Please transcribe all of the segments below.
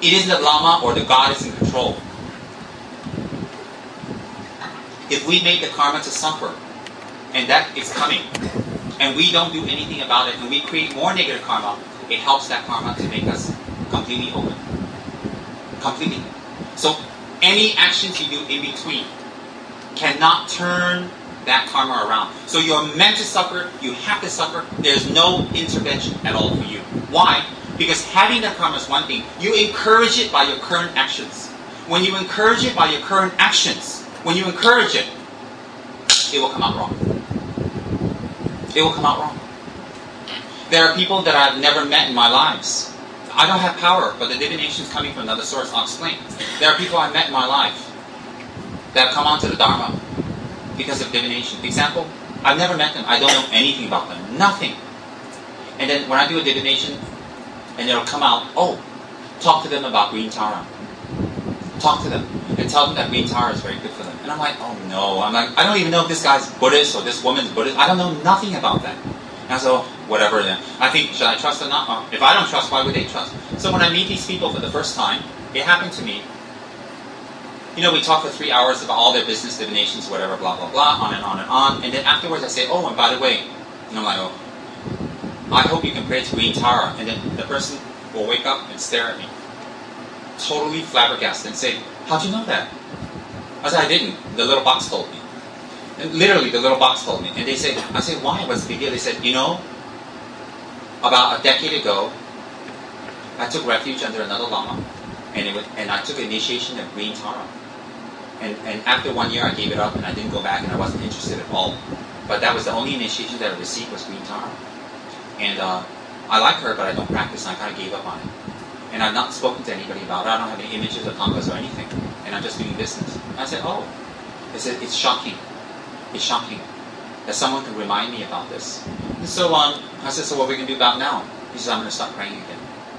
It isn't the Lama or the God is in control. If we make the karma to suffer, and that is coming, and we don't do anything about it, and we create more negative karma, it helps that karma to make us completely open. Completely. So any actions you do in between cannot turn that karma around. So you're meant to suffer, you have to suffer, there's no intervention at all for you. Why? Because having that karma is one thing. You encourage it by your current actions. When you encourage it by your current actions, when you encourage it, it will come out wrong. It will come out wrong. There are people that I've never met in my lives. I don't have power, but the divination is coming from another source. I'll explain. There are people I've met in my life that have come onto the Dharma because of divination. Example, I've never met them. I don't know anything about them. Nothing. And then when I do a divination, and it'll come out, oh, talk to them about green Tara. Talk to them and tell them that green Tara is very good for them. And I'm like, oh no. I'm like, I don't even know if this guy's Buddhist or this woman's Buddhist. I don't know nothing about that. And I said, oh, whatever then. I think, should I trust or not? If I don't trust, why would they trust? So when I meet these people for the first time, it happened to me. You know, we talk for 3 hours about all their business divinations, whatever, blah, blah, blah, on and on and on. And then afterwards I say, oh, and by the way, and I'm like, oh, I hope you can pray to green Tara. And then the person will wake up and stare at me, totally flabbergasted, and say, how'd you know that? I said, I didn't. The little box told me. And literally, the little box told me. And they say, I said, why? What's the big deal? They said, you know, about a decade ago, I took refuge under another Lama, and I took initiation of green Tara. And after 1 year, I gave it up, and I didn't go back, and I wasn't interested at all. But that was the only initiation that I received was green Tara. And I like her, but I don't practice, and I kind of gave up on it. And I've not spoken to anybody about it. I don't have any images of tangas or anything. And I'm just doing business. And I said, oh. They said, it's shocking. It's shocking that someone can remind me about this. And so I said, so what are we going to do about now? He said, I'm going to start praying again.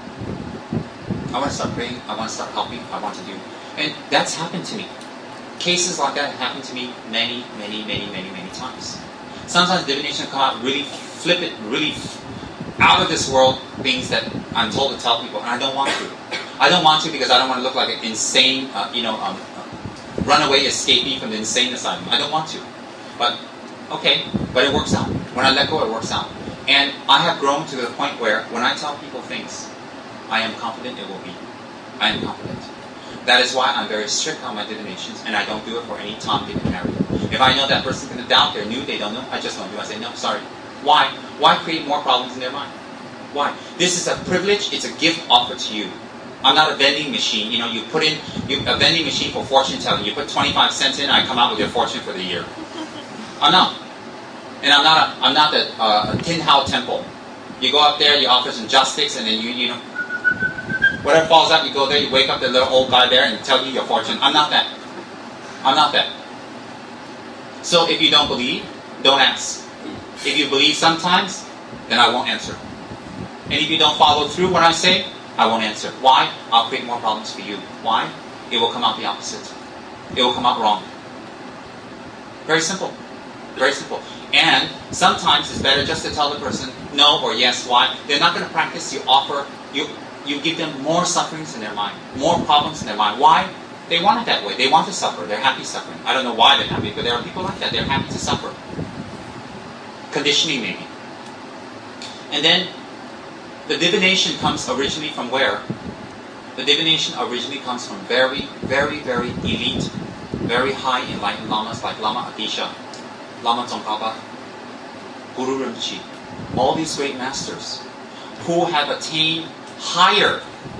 I want to start praying. I want to start helping. I want to do. And that's happened to me. Cases like that have happened to me many, many, many, many, many times. Sometimes divination come out really flippant, really out of this world things that I'm told to tell people, and I don't want to. I don't want to because I don't want to look like an insane, runaway escapee from the insane asylum. I don't want to. But, okay, but it works out. When I let go, it works out. And I have grown to the point where when I tell people things, I am confident it will be. I am confident. That is why I'm very strict on my divinations, and I don't do it for any Tom, Dick, and Harry. If I know that person's going to doubt, they're new, they don't know, I just don't do it. I say, no, sorry. Why? Why create more problems in their mind? Why? This is a privilege, it's a gift offered to you. I'm not a vending machine. You know, you put in a vending machine for fortune telling. You put 25 cents in, I come out with your fortune for the year. I'm not. And I'm not the Tin Hao Temple. You go up there, you offer some joss-sticks, and then you know, whatever falls out, you go there, you wake up the little old guy there and tell you your fortune. I'm not that. I'm not that. So if you don't believe, don't ask. If you believe sometimes, then I won't answer. And if you don't follow through what I say, I won't answer. Why? I'll create more problems for you. Why? It will come out the opposite. It will come out wrong. Very simple. Very simple. And sometimes it's better just to tell the person no or yes. Why? They're not going to practice. You offer, you give them more sufferings in their mind, more problems in their mind. Why? They want it that way. They want to suffer. They're happy suffering. I don't know why they're happy, but there are people like that. They're happy to suffer. Conditioning maybe. And then the divination comes originally from where? The divination originally comes from very, very, very elite, very high enlightened lamas like Lama Atisha, Lama Tsongkhapa, Guru Rinpoche, all these great masters who have attained higher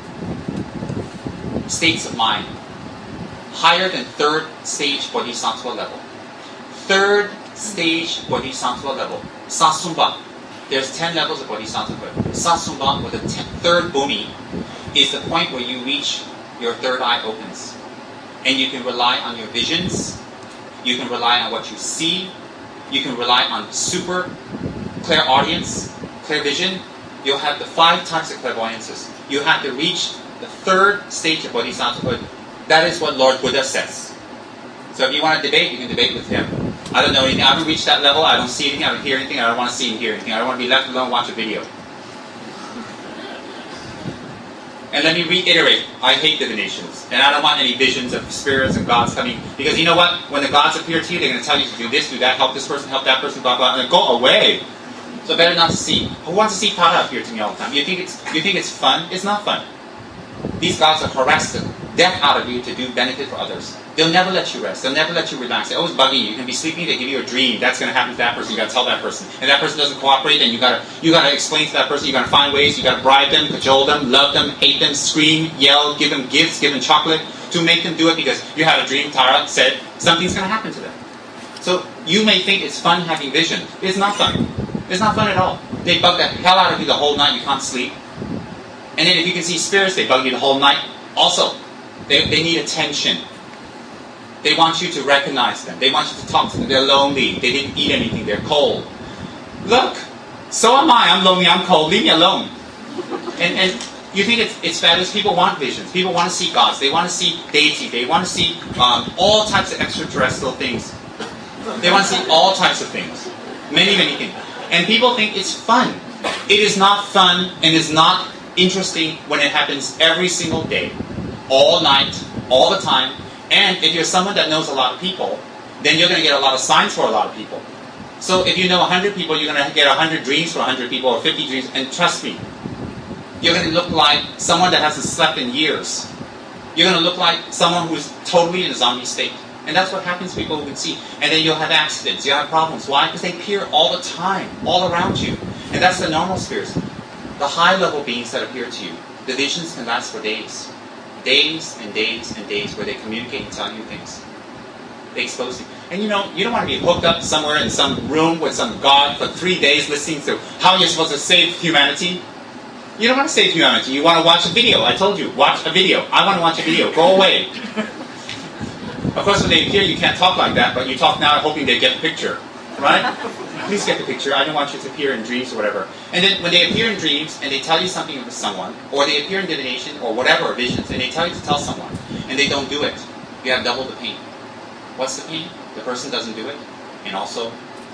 states of mind, higher than third stage bodhisattva level. Third stage bodhisattva level, Sasumba. There's 10 levels of bodhisattva. Sasumba, or the third bhumi, is the point where you reach your third eye opens. And you can rely on your visions, you can rely on what you see, you can rely on super clairaudience, clear vision. You'll have the 5 types of clairvoyances. You have to reach the third stage of bodhisattva. That is what Lord Buddha says. So if you want to debate, you can debate with him. I don't know anything. I haven't reached that level. I don't see anything. I don't hear anything. I don't want to see and hear anything. I don't want to be left alone and watch a video. And let me reiterate, I hate divinations. And I don't want any visions of spirits and gods coming. Because you know what? When the gods appear to you, they're going to tell you to do this, do that, help this person, help that person, blah, blah, and go away. So better not to see. Who wants to see Tara appear to me all the time? You think it's fun? It's not fun. These gods are harassing death out of you to do benefit for others. They'll never let you rest. They'll never let you relax. They're always bugging you. You can be sleeping, they give you a dream. That's going to happen to that person. You got to tell that person. And that person doesn't cooperate, then you got to explain to that person. You got to find ways. You got to bribe them, cajole them, love them, hate them, scream, yell, give them gifts, give them chocolate to make them do it because you had a dream. Tara said something's going to happen to them. So you may think it's fun having vision. It's not fun. It's not fun at all. They bug the hell out of you the whole night. You can't sleep. And then if you can see spirits, they bug you the whole night. Also, they need attention. They want you to recognize them. They want you to talk to them. They're lonely. They didn't eat anything. They're cold. Look, so am I. I'm lonely. I'm cold. Leave me alone. And you think it's fabulous? People want visions. People want to see gods. They want to see deity. They want to see all types of extraterrestrial things. They want to see all types of things. Many, many things. And people think it's fun. It is not fun and is not interesting when it happens every single day, all night, all the time. And if you're someone that knows a lot of people, then you're going to get a lot of signs for a lot of people. So if you know 100 people, you're going to get 100 dreams for 100 people or 50 dreams. And trust me, you're going to look like someone that hasn't slept in years. You're going to look like someone who's totally in a zombie state. And that's what happens to people who can see. And then you'll have accidents, you'll have problems. Why? Because they appear all the time, all around you. And that's the normal spirits. The high-level beings that appear to you, the visions can last for days. Days and days and days where they communicate and tell you things. They expose you. And you know, you don't want to be hooked up somewhere in some room with some god for 3 days listening to how you're supposed to save humanity. You don't want to save humanity. You want to watch a video. I told you, watch a video. I want to watch a video. Go away. Of course, when they appear, you can't talk like that, but you talk now hoping they get the picture. Right? Please get the picture. I don't want you to appear in dreams or whatever. And then when they appear in dreams and they tell you something with someone, or they appear in divination or whatever, visions, and they tell you to tell someone, and they don't do it, you have double the pain. What's the pain? The person doesn't do it, and also,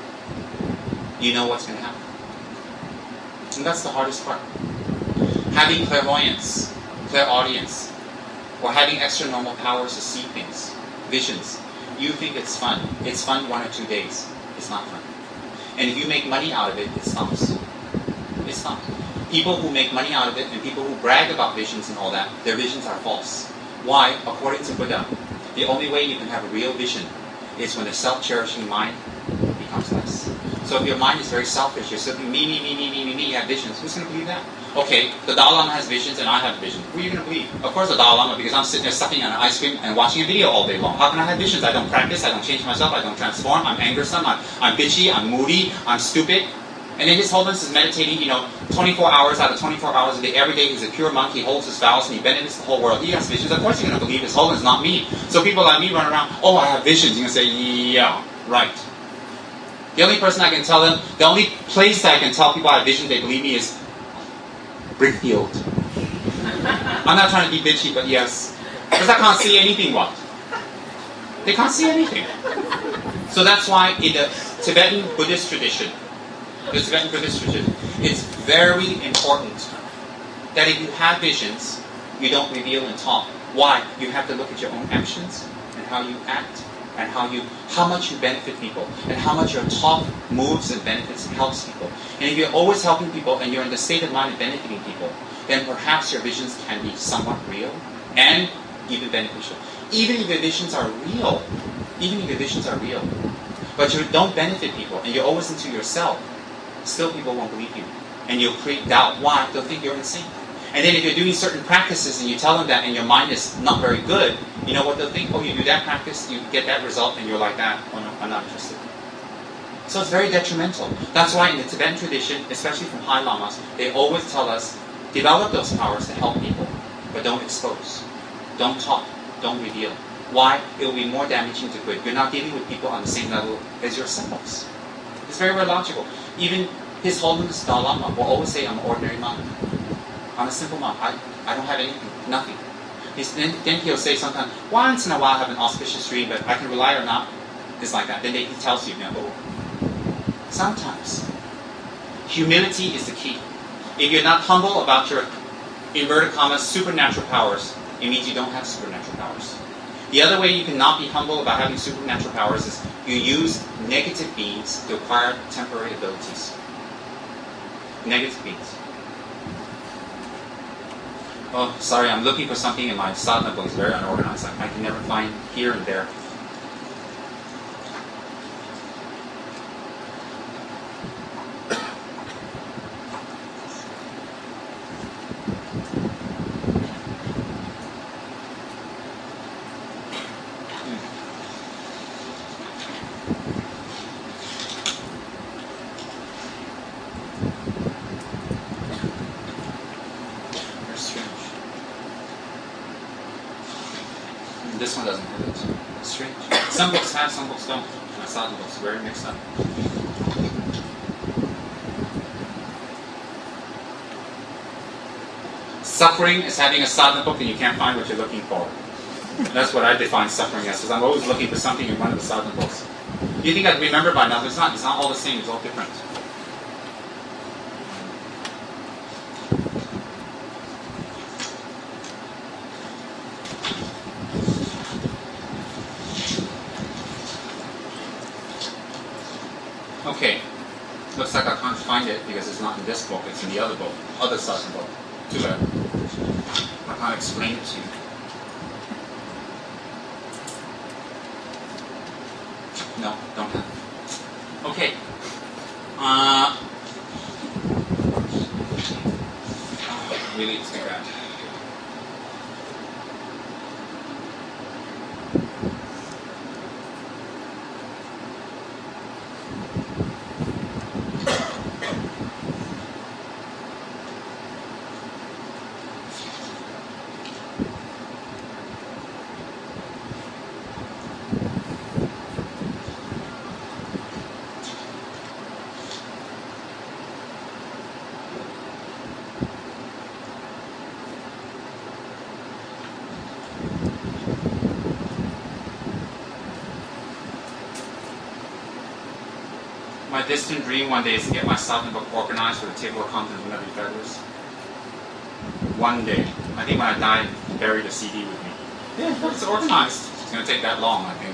you know what's going to happen. And that's the hardest part. Having clairvoyance, clairaudience, or having extra normal powers to see things, visions, you think it's fun. It's fun 1 or 2 days. It's not fun. And if you make money out of it, it stops. It stops. People who make money out of it and people who brag about visions and all that, their visions are false. Why? According to Buddha, the only way you can have a real vision is when the self-cherishing mind becomes less. So if your mind is very selfish, you're simply me, you have visions. Who's going to believe that? Okay, the Dalai Lama has visions and I have a vision. Who are you going to believe? Of course the Dalai Lama, because I'm sitting there sucking on an ice cream and watching a video all day long. How can I have visions? I don't practice, I don't change myself, I don't transform, I'm angersome, I'm bitchy, I'm moody, I'm stupid. And then His Holiness is meditating, 24 hours out of 24 hours a day. Every day he's a pure monk, he holds his vows and he benefits the whole world. He has visions. Of course you're going to believe His Holiness, not me. So people like me run around, oh, I have visions. You're going to say, yeah, right. The only person I can tell them, the only place that I can tell people I have visions, they believe me, is Brickfield. I'm not trying to be bitchy, but yes. Because I can't see anything, what? They can't see anything. So that's why in the Tibetan Buddhist tradition, it's very important that if you have visions, you don't reveal and talk. Why? You have to look at your own actions and how you act and how much you benefit people and how much your talk moves and benefits and helps people. And if you're always helping people and you're in the state of mind of benefiting people, then perhaps your visions can be somewhat real and even beneficial. Even if your visions are real, but you don't benefit people and you're always into yourself, still people won't believe you. And you'll create doubt. Why? They'll think you're insane. And then if you're doing certain practices and you tell them that and your mind is not very good, you know what they'll think? Oh, you do that practice, you get that result, and you're like that. Oh no, I'm not interested. So it's very detrimental. That's why in the Tibetan tradition, especially from high lamas, they always tell us, develop those powers to help people, but don't expose. Don't talk. Don't reveal. Why? It will be more damaging to good. You're not dealing with people on the same level as yourselves. It's very, very logical. Even His Holiness Dalai Lama will always say, I'm an ordinary monk. I'm a simple monk. I don't have anything, nothing. Then he'll say sometimes, once in a while I have an auspicious dream, but I can rely or not. It's like that. Then he tells you, sometimes. Humility is the key. If you're not humble about your inverted commas, supernatural powers, it means you don't have supernatural powers. The other way you cannot be humble about having supernatural powers is you use negative beings to acquire temporary abilities. Negative beings. Oh, sorry, I'm looking for something in my sadhana book. It's very unorganized. I can never find here and there. This one doesn't have it. It's strange. Some books have, some books don't. My sadhana books are very mixed up. Suffering is having a sadhana book and you can't find what you're looking for. That's what I define suffering as, because I'm always looking for something in one of the sadhana books. You think I'd remember by now? It's not all the same, it's all different. Okay, looks like I can't find it because it's not in this book, it's in the other book, other sadhana book. Too bad. I can't explain it to you. No, don't have it. Okay. Really, it's too bad. My distant dream one day is to get my sadhana book organized with a table of contents and every feathers. One day. I think when I die, bury the CD with me. Yeah, it's organized. It's going to take that long, I think.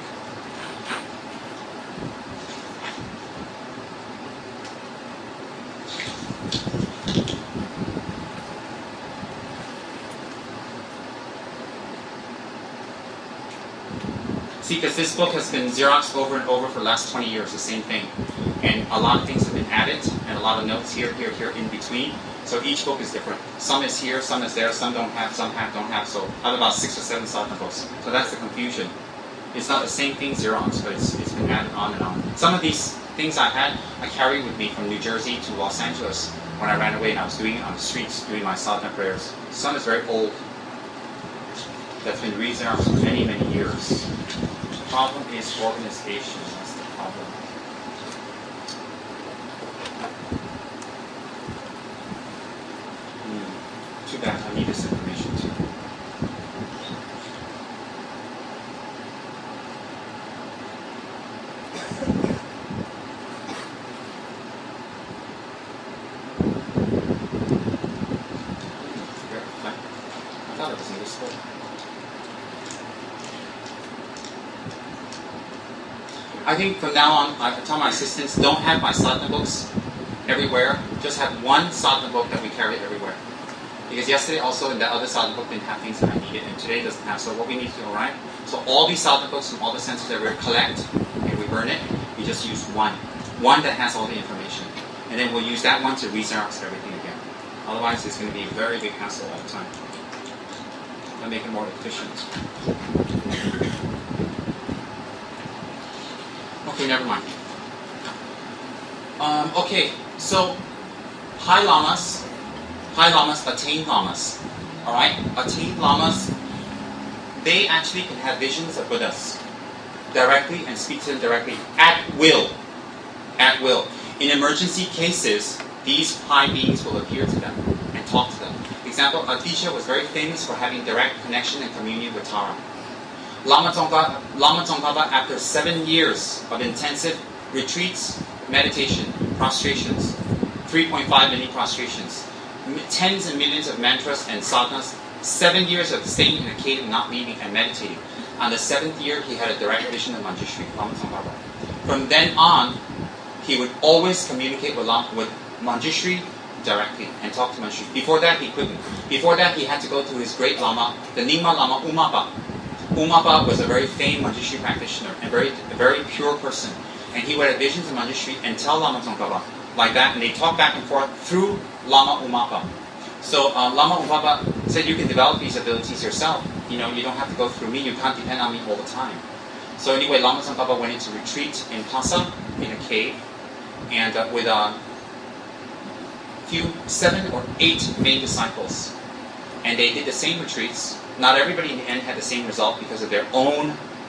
See, because this book has been Xeroxed over and over for the last 20 years, the same thing. And a lot of things have been added, and a lot of notes here, in between. So each book is different. Some is here, some is there, some don't have, some have, don't have. So I have about 6 or 7 sadhana books. So that's the confusion. It's not the same thing Xerox, but it's been added on and on. Some of these things I had, I carried with me from New Jersey to Los Angeles when I ran away and I was doing it on the streets, doing my sadhana prayers. Some is very old. That's been re-Xeroxed for many, many years. The problem is organization. That's the problem. Too bad. I need this information too. I thought it was in this book. I think from now on, I tell my assistants, don't have my sadhana books everywhere. Just have one sadhana book that we carry everywhere. Because yesterday also in the other sadhana book didn't have things that I needed, and today doesn't have. So what we need to do, alright? So all these sadhana books from all the centers that we collect, and we burn it, we just use one. One that has all the information. And then we'll use that one to re-Xerox everything again. Otherwise it's going to be a very big hassle all the time. I'll make it more efficient. Okay, never mind. Okay, so high lamas, attained lamas. Alright? Attained lamas, they actually can have visions of Buddhas directly and speak to them directly at will. At will. In emergency cases, these high beings will appear to them and talk to them. For example, Atisha was very famous for having direct connection and communion with Tara. Lama Tsongkhapa, after 7 years of intensive retreats, meditation, prostrations, 3.5 mini prostrations, tens and millions of mantras and sadhanas, 7 years of staying in a cave and not leaving and meditating. On the 7th year, he had a direct vision of Manjushri, Lama Tsongkhapa. From then on, he would always communicate with Manjushri directly and talk to Manjushri. Before that, he couldn't. Before that, he had to go to his great Lama, the Nyingma Lama Umapa. Umapa was a very famed Manjushri practitioner and a very pure person. And he would have visions of Manjushri and tell Lama Tsongkhapa like that, and they talk back and forth through Lama Umapa. So Lama Umapa said, you can develop these abilities yourself. You don't have to go through me. You can't depend on me all the time. So anyway, Lama Tsongkhapa went into retreat in Lhasa, in a cave, and with 7 or 8 main disciples. And they did the same retreats. Not everybody in the end had the same result because of their own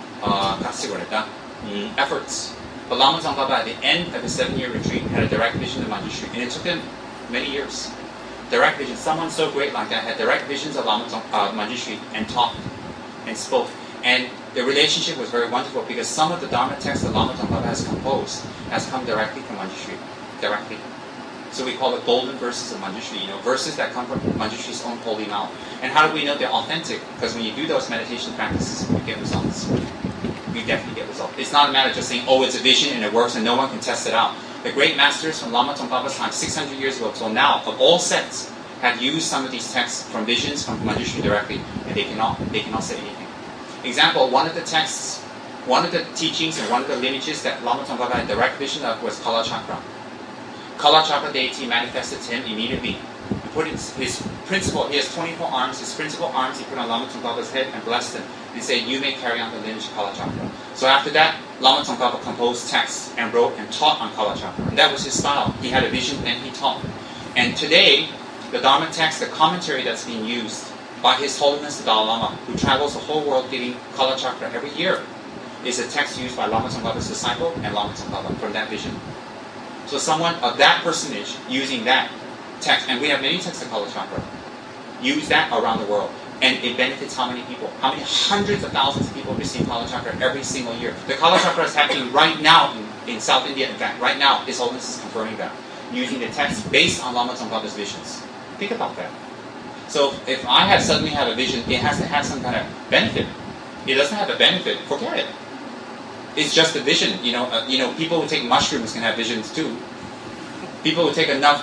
efforts. But Lama Tsongkhapa at the end of the 7-year retreat had a direct vision of Manjushri, and it took him many years. Direct vision. Someone so great like that had direct visions of Manjushri and talked and spoke. And the relationship was very wonderful because some of the Dharma texts that Lama Tsongkhapa has composed has come directly from Manjushri. Directly. So we call it golden verses of Manjushri, verses that come from Manjushri's own holy mouth. And how do we know they're authentic? Because when you do those meditation practices, you get results. You definitely get results. It's not a matter of just saying, oh, it's a vision and it works and no one can test it out. The great masters from Lama Tsongkhapa's time, 600 years ago till now, of all sects, have used some of these texts from visions from Manjushri directly, and they cannot say anything. Example, one of the texts, one of the teachings and one of the lineages that Lama Tsongkhapa had direct vision of was Kala Chakra. Kala Chakra deity manifested to him immediately. He put his principal, he has 24 arms, his principal arms he put on Lama Tsongkhapa's head and blessed him and said, you may carry on the lineage of Kala Chakra. So after that, Lama Tsongkhapa composed texts and wrote and taught on Kala Chakra. And that was his style. He had a vision and he taught. And today, the Dharma text, the commentary that's being used by His Holiness the Dalai Lama, who travels the whole world giving Kala Chakra every year, is a text used by Lama Tsongkhapa's disciple and Lama Tsongkhapa from that vision. So someone of that personage using that text, and we have many texts of Kala Chakra, use that around the world. And it benefits how many people? How many hundreds of thousands of people receive Kala Chakra every single year? The Kala Chakra is happening right now in South India. In fact, right now, His Holiness is confirming that, using the text based on Lama Tsongkhapa's visions. Think about that. So if I suddenly have a vision, it has to have some kind of benefit. It doesn't have a benefit, forget it. It's just a vision. People who take mushrooms can have visions too. People who take enough,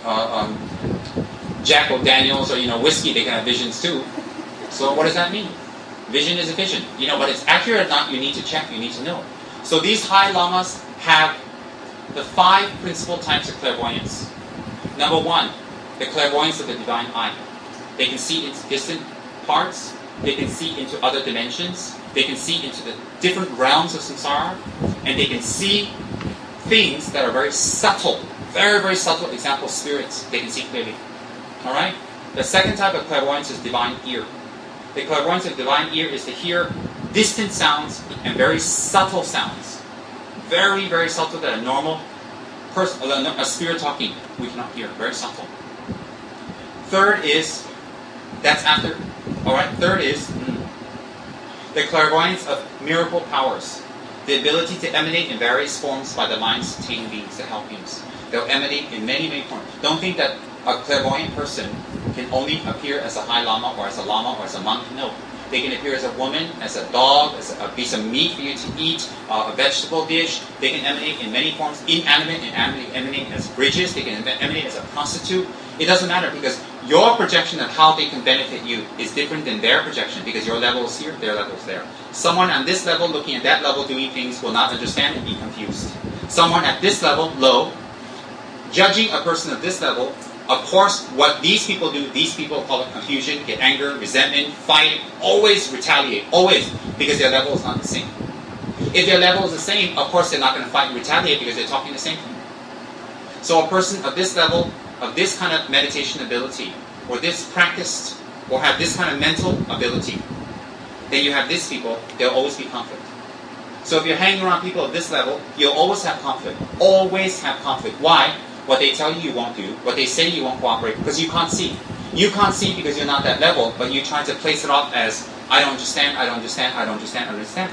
Jack or Daniels or whiskey, they can have visions too. So what does that mean? Vision is a vision. But it's accurate or not, you need to check, you need to know. So these high lamas have the 5 principal types of clairvoyance. Number 1, the clairvoyance of the divine eye. They can see into distant parts. They can see into other dimensions. They can see into the different realms of samsara. And they can see things that are very subtle. Very, very subtle. Example, spirits. They can see clearly. Alright? The second type of clairvoyance is divine ear. The clairvoyance of divine ear is to hear distant sounds and very subtle sounds. Very, very subtle that a normal person, a spirit talking, we cannot hear. Very subtle. Third is, third is the clairvoyance of miracle powers. The ability to emanate in various forms by the mind's attained beings, the help beings. They'll emanate in many, many forms. Don't think that a clairvoyant person can only appear as a high lama or as a monk. No. They can appear as a woman, as a dog, as a piece of meat for you to eat, a vegetable dish. They can emanate in many forms, inanimate and animate, emanate as bridges. They can emanate as a prostitute. It doesn't matter because your projection of how they can benefit you is different than their projection because your level is here, their level is there. Someone on this level looking at that level doing things will not understand and be confused. Someone at this level, low, judging a person at this level, of course, what these people do, these people call it confusion, get anger, resentment, fight, always retaliate, always, because their level is not the same. If their level is the same, of course they're not going to fight and retaliate because they're talking the same thing. So a person of this level, of this kind of meditation ability, or this practiced, or have this kind of mental ability, then you have these people, there'll always be conflict. So if you're hanging around people of this level, you'll always have conflict. Always have conflict. Why? What they tell you won't do, what they say you won't cooperate, because you can't see. You can't see because you're not that level, but you try to place it off as, I don't understand, I don't understand, I don't understand, I don't understand.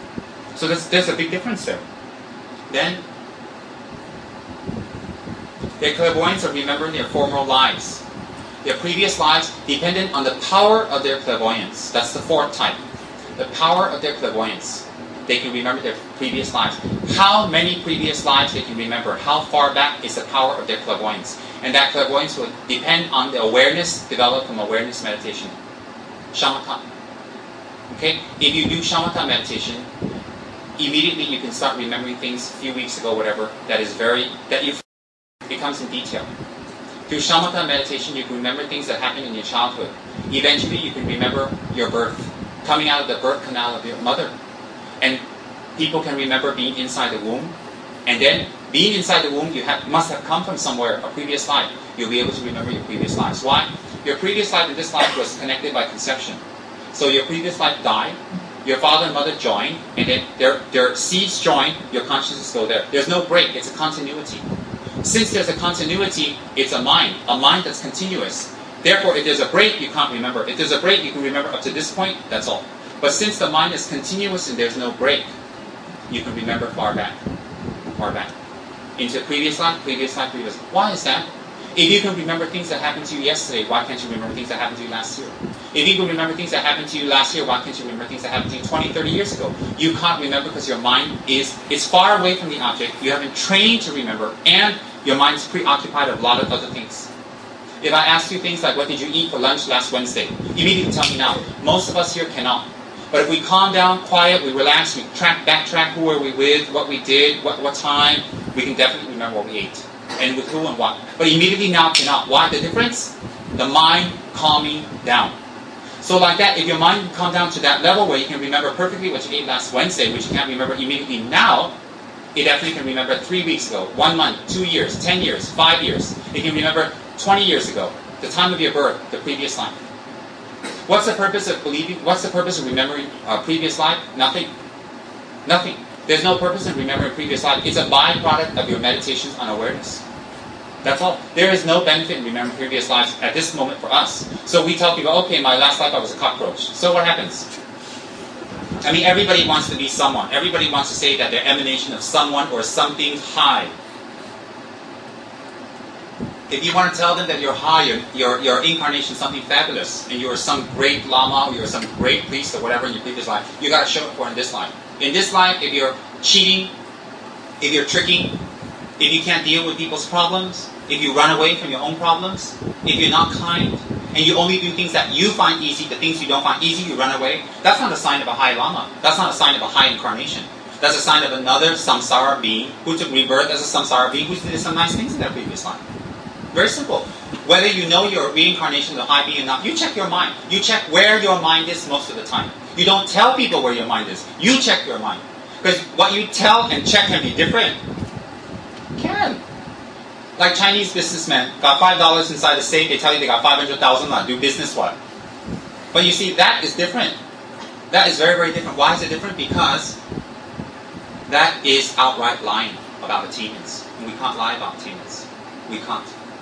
So there's a big difference there. Then, Their clairvoyance are remembering their former lives. Their previous lives dependent on the power of their clairvoyance. That's the fourth type. The power of their clairvoyance. They can remember their previous lives. How many previous lives they can remember? How far back is the power of their clairvoyance? And that clairvoyance will depend on the awareness developed from awareness meditation. Shamatha. Okay? If you do shamatha meditation, immediately you can start remembering things a few weeks ago, whatever, that becomes in detail. Through shamatha meditation, you can remember things that happened in your childhood. Eventually, you can remember your birth, coming out of the birth canal of your mother. And people can remember being inside the womb. And then, being inside the womb, must have come from somewhere, a previous life. You'll be able to remember your previous lives. Why? Your previous life and this life was connected by conception. So your previous life died, your father and mother joined, and then their seeds join, your consciousness go there. There's no break, it's a continuity. Since there's a continuity, it's a mind that's continuous. Therefore, if there's a break, you can't remember. If there's a break, you can remember up to this point, that's all. But since the mind is continuous and there's no break, you can remember far back. Into previous life. Why is that? If you can remember things that happened to you yesterday, why can't you remember things that happened to you last year? If you can remember things that happened to you last year, why can't you remember things that happened to you 20, 30 years ago? You can't remember because your mind is far away from the object, you haven't trained to remember, and your mind is preoccupied with a lot of other things. If I ask you things like, what did you eat for lunch last Wednesday? Immediately tell me now. Most of us here cannot. But if we calm down, quiet, we relax, we backtrack who were we with, what we did, what time, we can definitely remember what we ate. And with who and what. But immediately now cannot. Why? The difference? The mind calming down. So like that, if your mind can calm down to that level where you can remember perfectly what you ate last Wednesday, which you can't remember immediately now, it definitely can remember 3 weeks ago, 1 month, 2 years, 10 years, 5 years. It can remember 20 years ago, the time of your birth, the previous life. What's the purpose of remembering a previous life? Nothing. Nothing. There's no purpose in remembering previous life. It's a byproduct of your meditations on awareness. That's all. There is no benefit in remembering previous lives at this moment for us. So we tell people, okay, my last life I was a cockroach. So what happens? I mean, everybody wants to be someone. Everybody wants to say that they're emanation of someone or something high. If you want to tell them that you're high, your incarnation is something fabulous, and you're some great lama, or you're some great priest, or whatever in your previous life, you got to show it for in this life. In this life, if you're cheating, if you're tricking, if you can't deal with people's problems, if you run away from your own problems, if you're not kind, and you only do things that you find easy, the things you don't find easy, you run away, that's not a sign of a high lama. That's not a sign of a high incarnation. That's a sign of another samsara being who took rebirth as a samsara being who did some nice things in their previous life. Very simple. Whether you know your reincarnation of the high being or not, you check your mind. You check where your mind is most of the time. You don't tell people where your mind is. You check your mind. Because what you tell and check can be different. Can. Like Chinese businessmen, got $5 inside the safe, they tell you they got 500,000, do business what? But you see, that is different. That is very, very different. Why is it different? Because that is outright lying about attainments. And we can't lie about attainments. We can't.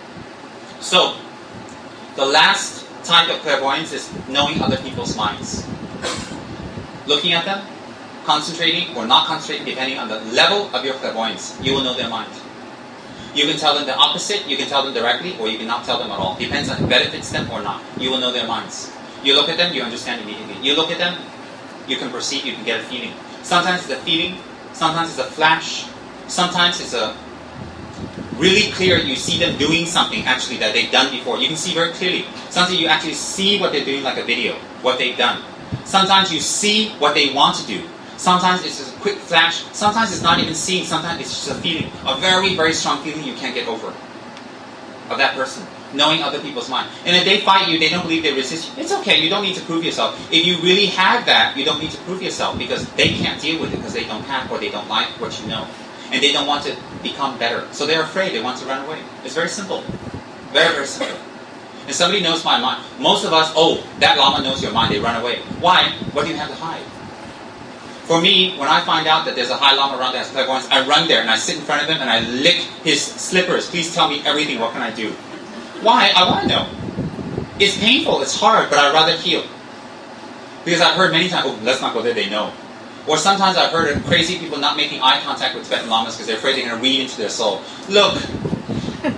So, the last type of clairvoyance is knowing other people's minds. Looking at them, concentrating or not concentrating, depending on the level of your clairvoyance, you will know their mind. You can tell them the opposite, you can tell them directly, or you cannot tell them at all. Depends on if it benefits them or not. You will know their minds. You look at them, you understand immediately. You look at them, you can perceive, you can get a feeling. Sometimes it's a feeling, sometimes it's a flash, sometimes it's a really clear, you see them doing something actually that they've done before. You can see very clearly. Sometimes you actually see what they're doing like a video, what they've done. Sometimes you see what they want to do. Sometimes it's just a quick flash. Sometimes it's not even seeing. Sometimes it's just a feeling. A very, very strong feeling you can't get over of that person. Knowing other people's mind. And if they fight you, they don't believe they resist you. It's okay. You don't need to prove yourself. If you really have that, you don't need to prove yourself because they can't deal with it because they don't have or they don't like what you know. And they don't want to become better. So they're afraid. They want to run away. It's very simple. Very, very simple. And somebody knows my mind. Most of us, oh, that Lama knows your mind. They run away. Why? What do you have to hide? For me, when I find out that there's a high Lama around that has clairvoyance, I run there and I sit in front of him and I lick his slippers. Please tell me everything. What can I do? Why? I want to know. It's painful. It's hard. But I'd rather heal. Because I've heard many times, oh, let's not go there. They know. Or sometimes I've heard of crazy people not making eye contact with Tibetan Lamas because they're afraid they're going to read into their soul. Look,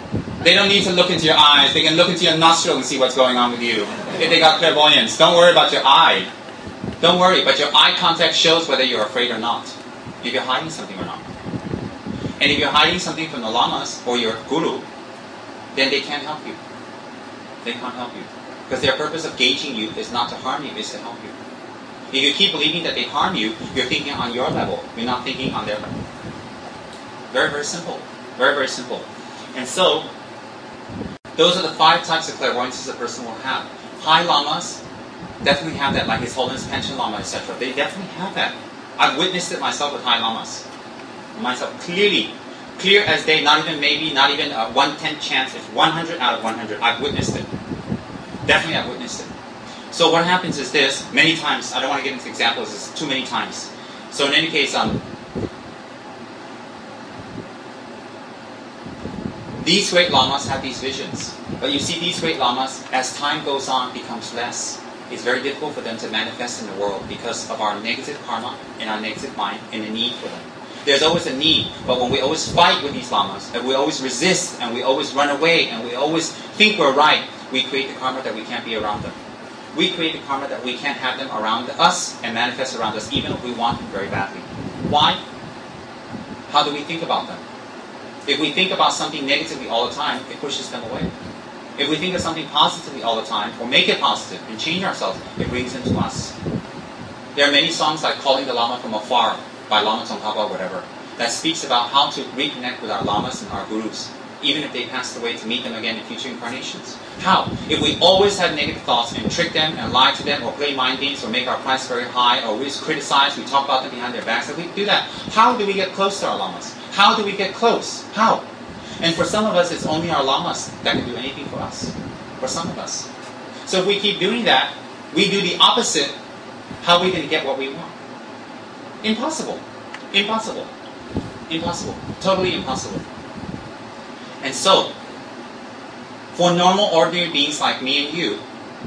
They don't need to look into your eyes. They can look into your nostril and see what's going on with you. If they got clairvoyance, don't worry about your eye. Don't worry, but your eye contact shows whether you're afraid or not. If you're hiding something or not. And if you're hiding something from the lamas or your guru, then they can't help you. They can't help you. Because their purpose of gauging you is not to harm you, it's to help you. If you keep believing that they harm you, you're thinking on your level. You're not thinking on their level. Very, very simple. Very, very simple. And so, those are the 5 types of clairvoyances a person will have. High lamas definitely have that, like His Holiness Panchen Lama, etc. They definitely have that. I've witnessed it myself with high lamas. Myself, clearly. Clear as day, not even maybe, not even a 1/10 chance. It's 100 out of 100. I've witnessed it. Definitely I've witnessed it. So what happens is this, many times, I don't want to get into examples, it's too many times. So in any case, these great lamas have these visions. But you see, these great lamas, as time goes on, becomes less. It's very difficult for them to manifest in the world because of our negative karma and our negative mind and the need for them. There's always a need, but when we always fight with these lamas, and we always resist, and we always run away, and we always think we're right, we create the karma that we can't be around them. We create the karma that we can't have them around us and manifest around us, even if we want them very badly. Why? How do we think about them? If we think about something negatively all the time, it pushes them away. If we think of something positively all the time, or make it positive and change ourselves, it brings them to us. There are many songs like Calling the Lama from Afar, by Lama Tsongkhapa or whatever, that speaks about how to reconnect with our lamas and our gurus, even if they passed away, to meet them again in future incarnations. How? If we always have negative thoughts and trick them and lie to them or play mind games or make our price very high or we just criticize, we talk about them behind their backs, if we do that, how do we get close to our lamas? How do we get close? How? And for some of us, it's only our lamas that can do anything for us. For some of us. So if we keep doing that, we do the opposite, how are we going to get what we want? Impossible. Impossible. Impossible. Totally impossible. And so, for normal, ordinary beings like me and you,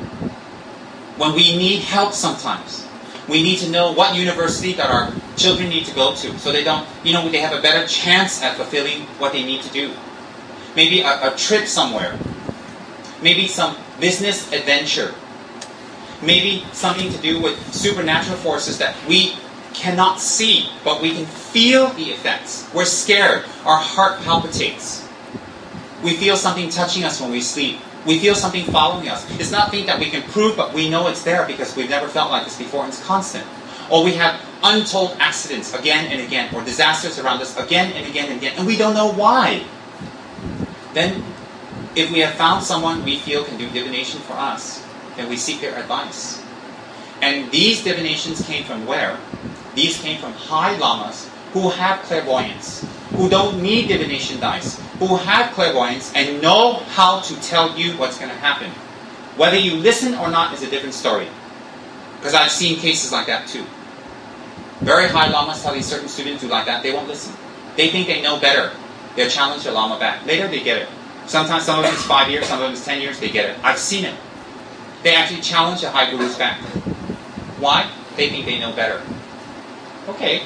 when we need help sometimes, we need to know what university that our children need to go to so they don't, they have a better chance at fulfilling what they need to do. Maybe a trip somewhere. Maybe some business adventure. Maybe something to do with supernatural forces that we cannot see, but we can feel the effects. We're scared. Our heart palpitates. We feel something touching us when we sleep. We feel something following us. It's not thing that we can prove, but we know it's there because we've never felt like this before and it's constant. Or we have untold accidents again and again, or disasters around us again and again and again, and we don't know why. Then, if we have found someone we feel can do divination for us, then we seek their advice. And these divinations came from where? These came from high lamas who have clairvoyance, who don't need divination dice, who have clairvoyance and know how to tell you what's going to happen. Whether you listen or not is a different story. Because I've seen cases like that too. Very high lamas telling certain students who like that, they won't listen. They think they know better. They'll challenge the lama back. Later they get it. Sometimes some of them is 5 years, some of them is 10 years, they get it. I've seen it. They actually challenge the high gurus back. Why? They think they know better. Okay.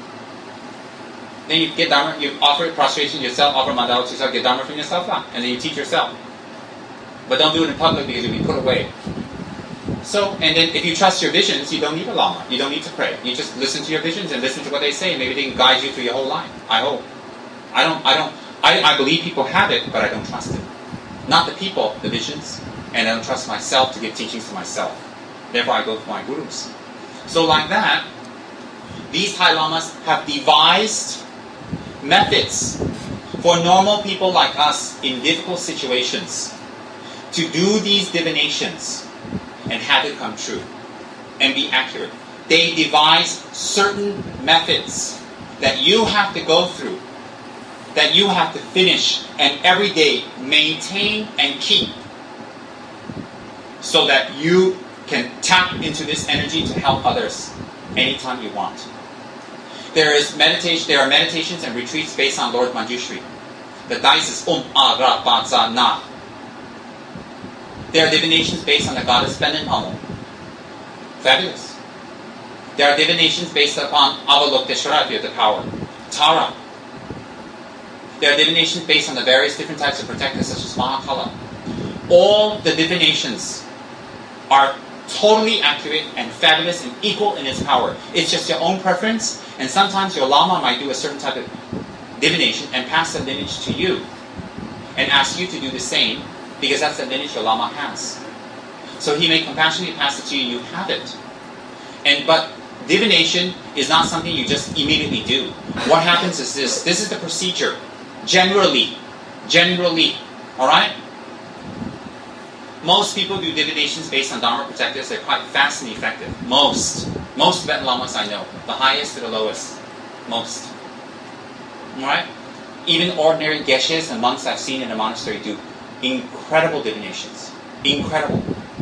Then you get Dharma, you offer prostration yourself, offer mandala to yourself, get Dharma from yourself, and then you teach yourself. But don't do it in public because you'll be put away. So, and then if you trust your visions, you don't need a lama. You don't need to pray. You just listen to your visions and listen to what they say. Maybe they can guide you through your whole life. I hope. I believe people have it, but I don't trust it. Not the people, the visions. And I don't trust myself to give teachings to myself. Therefore, I go to my gurus. So like that, these high lamas have devised methods for normal people like us in difficult situations to do these divinations and have it come true and be accurate. They devise certain methods that you have to go through, that you have to finish and every day maintain and keep so that you can tap into this energy to help others anytime you want. There are meditations and retreats based on Lord Manjushri. The dice is A, Ra, Ba, Za, Na. There are divinations based on the goddess Pen and Pommel. Fabulous. There are divinations based upon Avalokiteshvara, if you have the power. Tara. There are divinations based on the various different types of protectors, such as Mahakala. All the divinations are totally accurate and fabulous and equal in its power. It's just your own preference, and sometimes your Lama might do a certain type of divination and pass the lineage to you and ask you to do the same because that's the lineage your Lama has. So he may compassionately pass it to you, you have it. But divination is not something you just immediately do. What happens is this. This is the procedure. Generally. Alright? Most people do divinations based on Dharma protectors. They're quite fast and effective. Most Tibetan Lamas I know. The highest to the lowest. Most. Alright? Even ordinary geshes and monks I've seen in the monastery do incredible divinations. Incredible.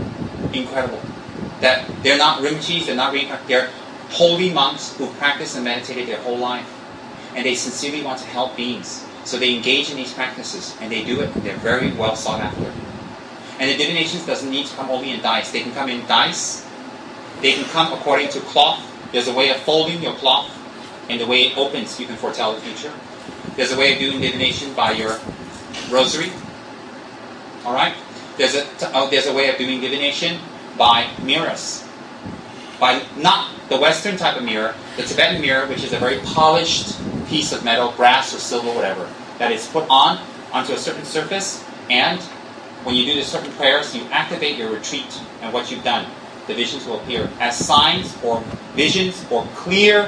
That they're not rimchis, they're not reincarnated. They're holy monks who practice and meditated their whole life. And they sincerely want to help beings. So they engage in these practices, and they do it, and they're very well sought after. And the divinations doesn't need to come only in dice. They can come in dice. They can come according to cloth. There's a way of folding your cloth, and the way it opens, you can foretell the future. There's a way of doing divination by your rosary. Alright? There's a way of doing divination by mirrors. By not the Western type of mirror, the Tibetan mirror, which is a very polished piece of metal, brass or silver, whatever, that is put onto a certain surface, and when you do the certain prayers, you activate your retreat and what you've done. The visions will appear as signs or visions or clear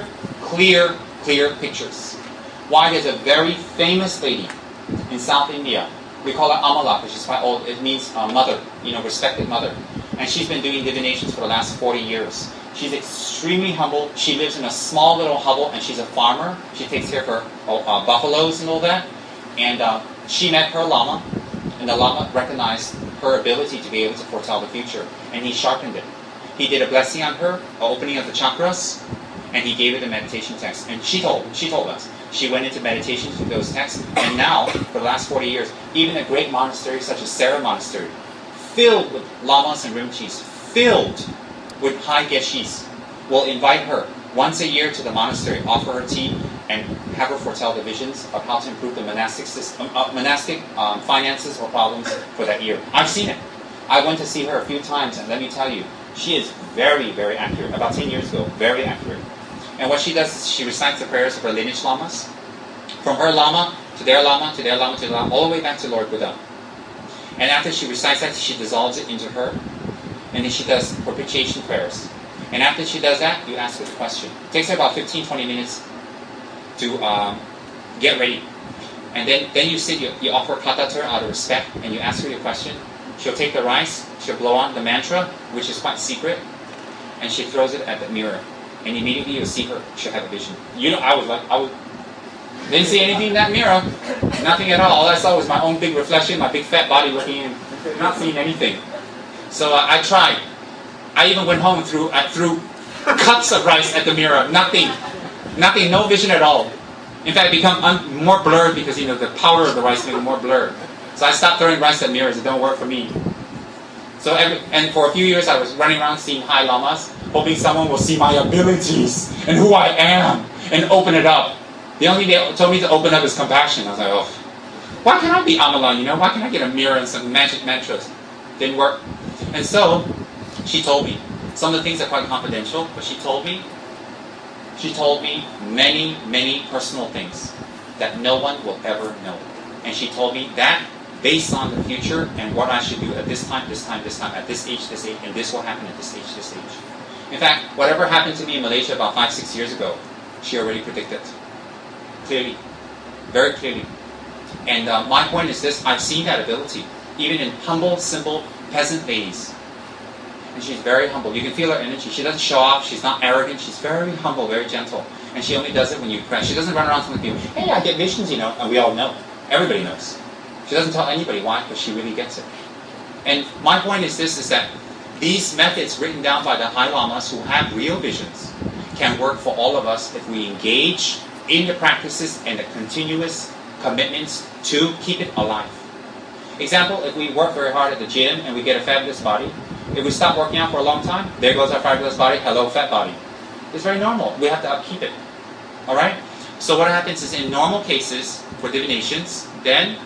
pictures. Why? There's a very famous lady in South India. We call her Amala, which is quite old. It means mother, respected mother. And she's been doing divinations for the last 40 years. She's extremely humble. She lives in a small little hovel, and she's a farmer. She takes care of her buffaloes and all that. And she met her Lama, and the Lama recognized her ability to be able to foretell the future, and he sharpened it. He did a blessing on her, an opening of the chakras, and he gave her the meditation text. And she told us. She went into meditation through those texts, and now, for the last 40 years, even a great monastery such as Sera Monastery, filled with lamas and rimchis, filled with high geshis, will invite her once a year to the monastery, offer her tea, and have her foretell the visions of how to improve the monastic finances or problems for that year. I've seen it. I went to see her a few times, and let me tell you, she is very, very accurate. About 10 years ago, very accurate. And what she does is she recites the prayers of her lineage lamas, from her lama to their lama, to their lama, to their lama, all the way back to Lord Buddha. And after she recites that, she dissolves it into her, and then she does propitiation prayers. And after she does that, you ask her the question. It takes her about 15-20 minutes to get ready. And then you sit, you offer kata to her out of respect, and you ask her your question. She'll take the rice, she'll blow on the mantra, which is quite secret, and she throws it at the mirror. And immediately you'll see her, she'll have a vision. Didn't see anything in that mirror. Nothing at all. All I saw was my own big reflection, my big fat body looking in, not seeing anything. So I tried. I even went home and threw cups of rice at the mirror. Nothing, no vision at all. In fact, it become more blurred because the powder of the rice made it more blurred. So I stopped throwing rice at mirrors. It don't work for me. So and for a few years I was running around seeing high lamas, hoping someone will see my abilities and who I am and open it up. The only thing they told me to open up is compassion. I was like, oh, why can't I be Amalan, Why can't I get a mirror and some magic mantras? Didn't work. And so, she told me. Some of the things are quite confidential, but she told me many, many personal things that no one will ever know. And she told me that based on the future and what I should do at this time, at this age, and this will happen at this age. In fact, whatever happened to me in Malaysia about 5-6 years ago, she already predicted. Clearly. Very clearly. And my point is this, I've seen that ability, even in humble, simple, peasant ladies. And she's very humble. You can feel her energy. She doesn't show off, she's not arrogant, she's very humble, very gentle. And she only does it when you press. She doesn't run around telling people, hey, I get visions, and we all know. Everybody knows. She doesn't tell anybody why, but she really gets it. And my point is this, is that these methods written down by the High Lamas who have real visions can work for all of us if we engage in the practices and the continuous commitments to keep it alive. Example, if we work very hard at the gym and we get a fabulous body, if we stop working out for a long time, there goes our fabulous body, hello fat body. It's very normal. We have to upkeep it. Alright? So what happens is in normal cases, for divinations, then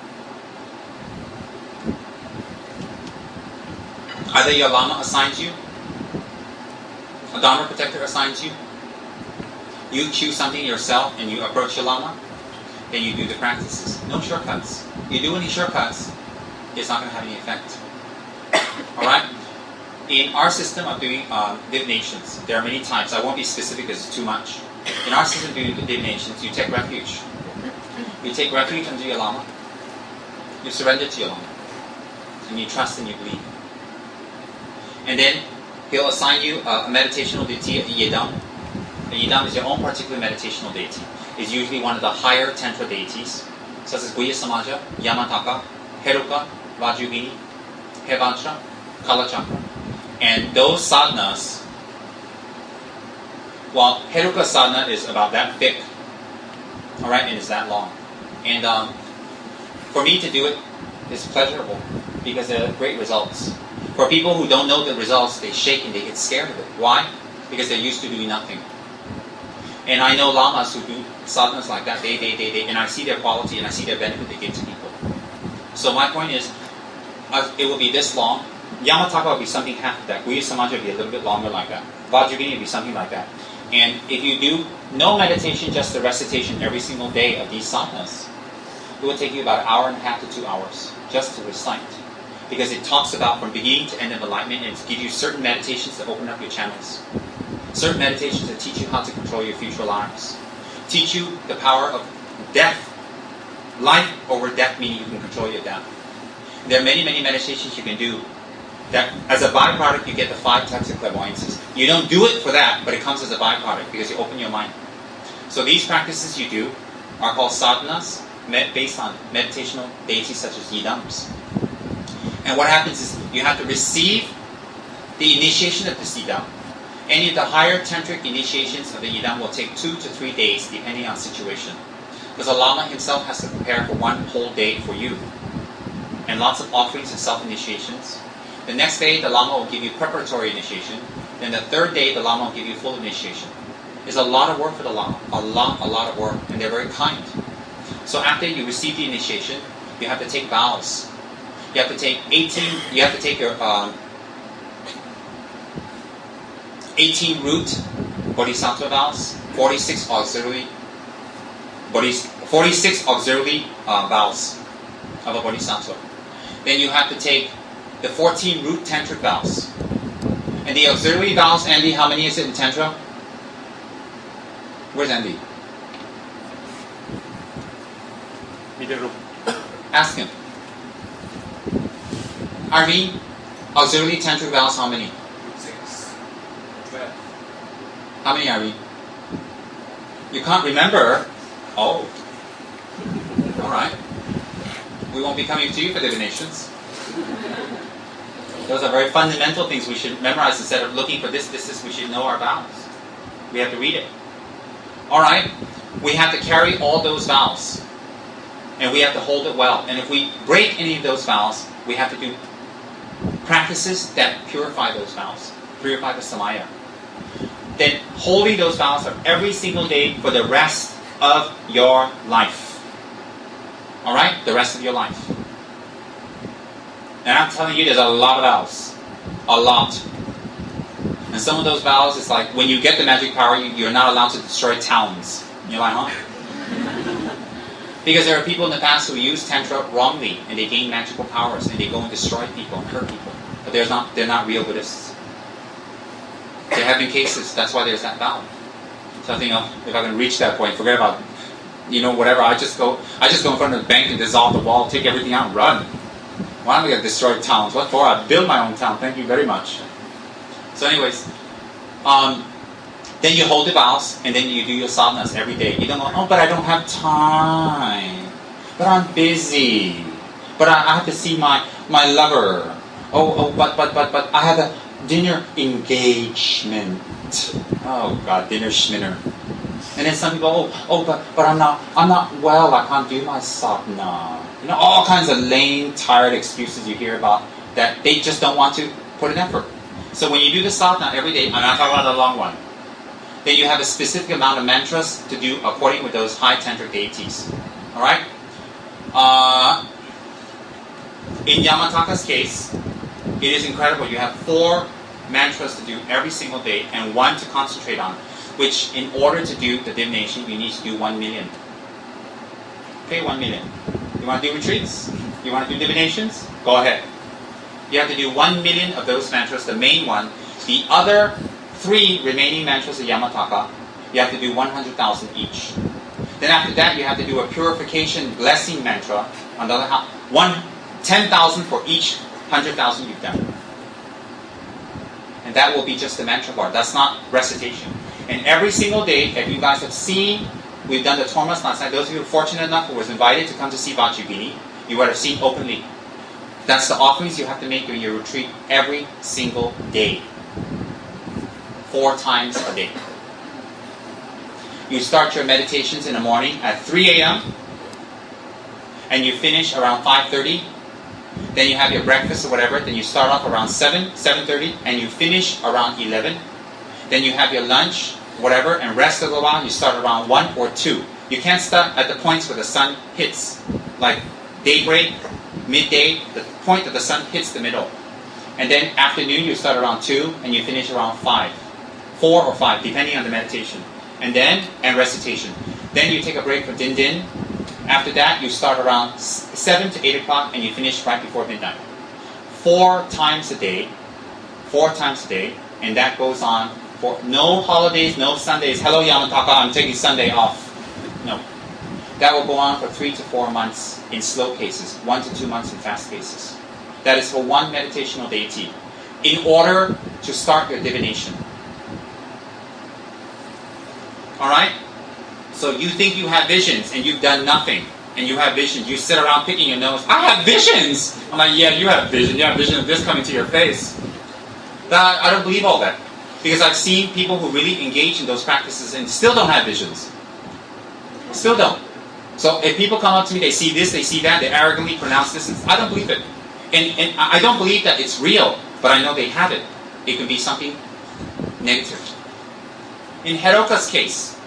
either your Lama assigns you, a Dharma protector assigns you, you choose something yourself and you approach your Lama, then you do the practices. No shortcuts. You do any shortcuts, it's not going to have any effect. Alright? In our system of doing divinations, there are many types. I won't be specific because it's too much. In our system of doing divinations, you take refuge. You take refuge under your Lama. You surrender to your Lama. And you trust and you believe. And then he'll assign you a meditational deity, a Yedam. A Yedam is your own particular meditational deity. It's usually one of the higher Tantra deities, such as Guhya Samaja, Yamataka, Heruka, Vajrayogini, Hevantra, Kalachakra. And those sadhanas, well, Heruka sadhana is about that thick, alright, and it's that long. And for me to do it is pleasurable because there are great results. For people who don't know the results, they shake and they get scared of it. Why? Because they're used to doing nothing. And I know lamas who do sadhanas like that, and I see their quality and I see their benefit they give to people. So my point is, it will be this long. Yamataka will be something half of that. Guhya Samaja will be a little bit longer like that. Vajrayogini will be something like that. And if you do no meditation, just the recitation every single day of these sadhanas, it will take you about 1.5 hours to 2 hours just to recite. Because it talks about from beginning to end of enlightenment, and it gives you certain meditations to open up your channels. Certain meditations that teach you how to control your future lives. Teach you the power of death. Life over death, meaning you can control your death. There are many, many meditations you can do that as a byproduct you get the 5 types of clairvoyances. You don't do it for that, but it comes as a byproduct because you open your mind. So these practices you do are called sadhanas, based on meditational deities such as yidams. And what happens is you have to receive the initiation of this yidam. Any of the higher tantric initiations of the yidam will take 2 to 3 days depending on situation. Because the Lama himself has to prepare for 1 whole day for you. And lots of offerings and self-initiations. The next day the Lama will give you preparatory initiation. Then the 3rd day the Lama will give you full initiation. It's a lot of work for the Lama. A lot of work. And they're very kind. So after you receive the initiation, you have to take vows. You have to take 18 root bodhisattva vows, 46 auxiliary vows of a bodhisattva. Then you have to take the 14 root tantric vows. And the auxiliary vows, Andy, how many is it in Tantra? Where's Andy? Ask him. Arvin, auxiliary tantric vows, how many? 6. How many, Arvin? You can't remember? Oh. Alright. We won't be coming to you for divinations. Those are very fundamental things we should memorize instead of looking for this, we should know our vows. We have to read it. Alright. We have to carry all those vows. And we have to hold it well. And if we break any of those vows, we have to do practices that purify those vows. Purify the samaya. Then holding those vows every single day for the rest of your life. Alright? The rest of your life. And I'm telling you, there's a lot of vows. A lot. And some of those vows, it's like when you get the magic power, you're not allowed to destroy towns. You're like, huh? Because there are people in the past who use Tantra wrongly, and they gain magical powers, and they go and destroy people and hurt people. But they're not real Buddhists. There have been cases, that's why there's that vow. So I think, if I can reach that point, forget about, whatever, I just go in front of the bank and dissolve the wall, take everything out and run. Why am I going to destroy towns? What for? I build my own town, thank you very much. So anyways, then you hold the vows, and then you do your sadhanas every day. You don't go, but I don't have time. But I'm busy. But I have to see my lover. But I have a dinner engagement. Oh God, dinner schminner. And then some people, but I'm not well. I can't do my sadhana. All kinds of lame, tired excuses you hear about that they just don't want to put an effort. So when you do the sadhana every day, I'm not talking about the long one. Then you have a specific amount of mantras to do according with those high tantric deities. Alright? In Yamataka's case, it is incredible. You have 4 mantras to do every single day and 1 to concentrate on, which in order to do the divination, you need to do 1 million. Okay, 1 million. You want to do retreats? You want to do divinations? Go ahead. You have to do 1 million of those mantras, the main one. The other 3 remaining mantras of Yamataka, you have to do 100,000 each. Then after that, you have to do a purification blessing mantra. Another 10,000 for each 100,000 you've done. And that will be just the mantra bar. That's not recitation. And every single day, if you guys have seen, we've done the Tormas last night. Those of you who are fortunate enough who was invited to come to see Vajrayogini, you would have seen openly. That's the offerings you have to make during your retreat every single day. 4 times a day. You start your meditations in the morning at 3 a.m. and you finish around 5:30. Then you have your breakfast or whatever. Then you start off around 7:30, and you finish around 11. Then you have your lunch, whatever, and rest a little while. You start around 1 or 2. You can't start at the points where the sun hits, like daybreak, midday, the point that the sun hits the middle. And then afternoon, you start around 2, and you finish around 5. 4 or 5, depending on the meditation. And recitation. Then you take a break for din din. After that, you start around 7 to 8 o'clock, and you finish right before midnight. 4 times a day. 4 times a day. And that goes on for no holidays, no Sundays. Hello, Yamataka, I'm taking Sunday off. No. That will go on for 3 to 4 months in slow cases, 1 to 2 months in fast cases. That is for one meditational deity, in order to start your divination. Alright? So you think you have visions and you've done nothing. And you have visions. You sit around picking your nose. I have visions! I'm like, yeah, you have vision. You have vision of this coming to your face. I don't believe all that. Because I've seen people who really engage in those practices and still don't have visions. Still don't. So if people come up to me, they see this, they see that, they arrogantly pronounce this, and I don't believe it. And I don't believe that it's real, but I know they have it. It can be something negative. In Heroka's case,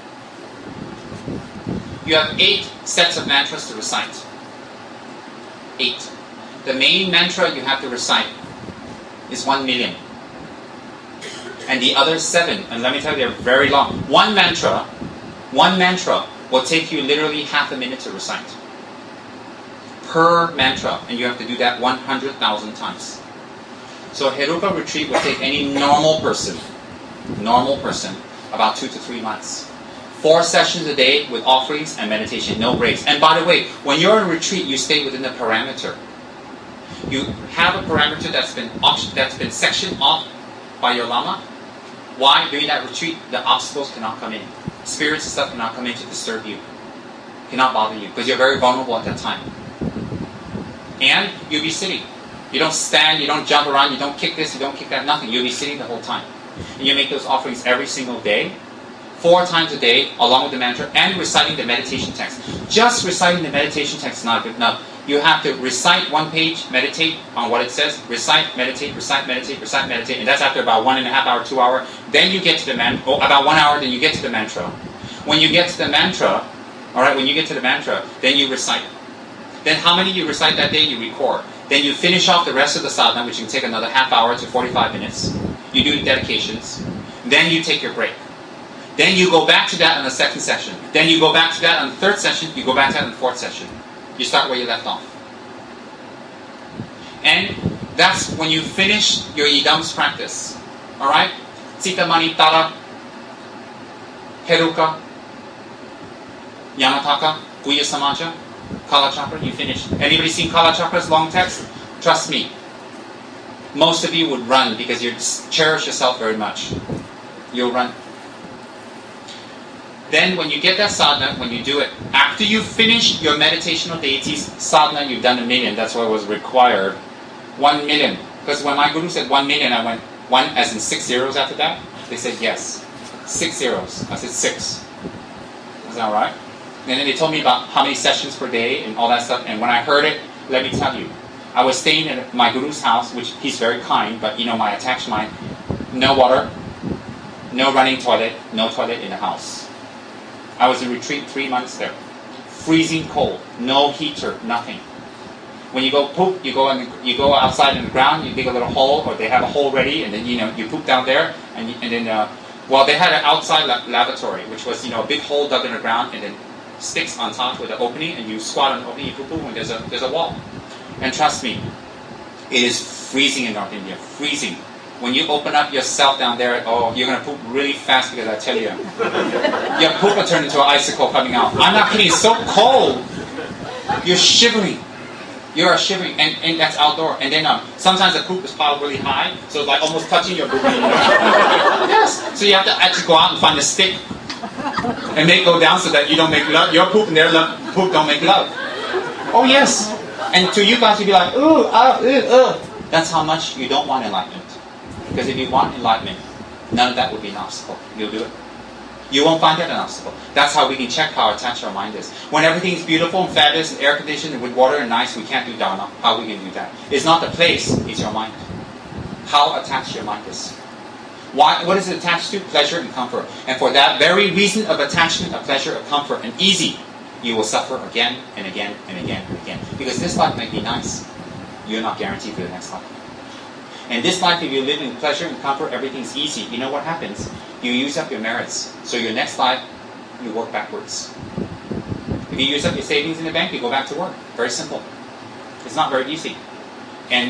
you have 8 sets of mantras to recite. 8. The main mantra you have to recite is 1 million. And the other 7, and let me tell you, they're very long. One mantra will take you literally half a minute to recite. Per mantra, and you have to do that 100,000 times. So a Heruka retreat will take any normal person, about 2 to 3 months. 4 sessions a day with offerings and meditation, no breaks. And by the way, when you're in retreat, you stay within the parameter. You have a parameter that's been sectioned off by your lama. Why? During that retreat, the obstacles cannot come in. Spirits and stuff cannot come in to disturb you. Cannot bother you, because you're very vulnerable at that time. And you'll be sitting. You don't stand, you don't jump around, you don't kick this, you don't kick that, nothing. You'll be sitting the whole time. And you make those offerings every single day, 4 times a day, along with the mantra, and reciting the meditation text. Just reciting the meditation text is not good enough. You have to recite 1 page, meditate on what it says, recite, meditate, recite, meditate, recite, meditate, and that's after about 1.5 hours, 2 hours. Then you get to the about 1 hour, then you get to the mantra. When you get to the mantra, then you recite. Then how many you recite that day, you record. Then you finish off the rest of the sadhana, which can take another half hour to 45 minutes. You do the dedications. Then you take your break. Then you go back to that on the 2nd session. Then you go back to that on the 3rd session. You go back to that on the 4th session. You start where you left off. And that's when you finish your idams practice. Alright? Sita Mani Tara, Heruka, Yamataka, Guhya Samaja, Kala Chakra, you finish. Anybody seen Kala Chakra's long text? Trust me. Most of you would run because you cherish yourself very much. You'll run. Then when you get that sadhana, when you do it, after you finish your meditational deities sadhana, you've done 1 million. That's what was required. 1 million. Because when my guru said 1 million, I went, 1 as in 6 zeros after that? They said yes. 6 zeros. I said 6. Is that right? And then they told me about how many sessions per day and all that stuff. And when I heard it, let me tell you, I was staying at my guru's house, which he's very kind, but you know, my attached mind, no water, no running toilet, no toilet in the house. I was in retreat 3 months there. freezing cold, no heater, nothing. When you go poop, you go outside in the ground, you dig a little hole, or they have a hole ready, and then you poop down there, and then well, they had an outside lavatory, which was a big hole dug in the ground, and then sticks on top with an opening, and you squat on the opening, you poo poo, and there's a wall. And trust me, it is freezing in North India, freezing. When you open up yourself down there, oh, you're gonna poop really fast because I tell you, your poop will turn into an icicle coming out. I'm not kidding, it's so cold. You're shivering. You are shivering, and that's outdoor. And then sometimes the poop is piled really high, so it's like almost touching your booty. Yes. So you have to actually go out and find a stick and make it go down so that you don't make love. Your poop and their poop don't make love. Oh yes. And to you guys, you'd be like, ooh, That's how much you don't want enlightenment. Because if you want enlightenment, none of that would be an obstacle. You'll do it. You won't find that an obstacle. That's how we can check how attached our mind is. When everything's beautiful and fabulous and air conditioned and with water and nice, we can't do Dharma. How we can do that? It's not the place, it's your mind. How attached your mind is. What is it attached to? Pleasure and comfort. And for that very reason of attachment, of pleasure, of comfort, and easy, you will suffer again and again and again and again. Because this life may be nice. You're not guaranteed for the next life. And this life, if you live in pleasure and comfort, everything's easy. You know what happens? You use up your merits. So your next life, you work backwards. If you use up your savings in the bank, you go back to work. Very simple. It's not very easy. And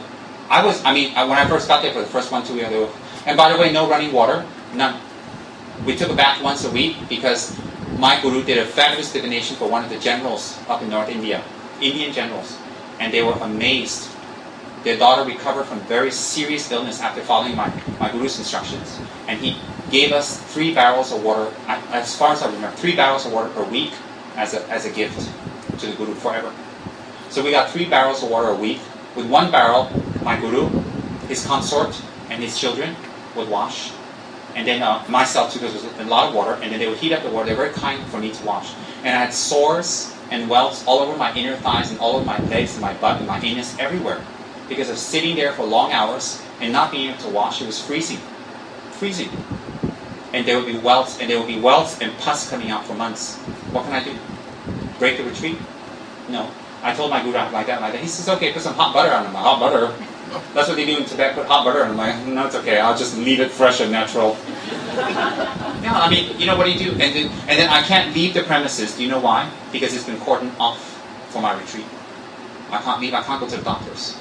when I first got there for the first 1-2 years, and by the way, no running water, none. We took a bath once a week because my guru did a fabulous divination for one of the generals up in North India, Indian generals, and they were amazed. Their daughter recovered from very serious illness after following my guru's instructions. And he gave us 3 barrels of water, as far as I remember, 3 barrels of water per week as a gift to the guru forever. So we got 3 barrels of water a week. With 1 barrel, my guru, his consort, and his children would wash. And then myself too, because there was a lot of water, and then they would heat up the water. They were very kind for me to wash. And I had sores and welts all over my inner thighs and all over my legs and my butt and my anus, everywhere. Because of sitting there for long hours and not being able to wash. It was freezing. Freezing. And there would be welts, and pus coming out for months. What can I do? Break the retreat? No. I told my guru like that. He says, okay, put some hot butter on them. Hot butter? That's what they do in Tibet, put hot butter on them. I'm like, no, it's okay, I'll just leave it fresh and natural. Yeah, I mean, you know what do you do? And then I can't leave the premises. Do you know why? Because it's been cordoned off for my retreat. I can't leave, I can't go to the doctors.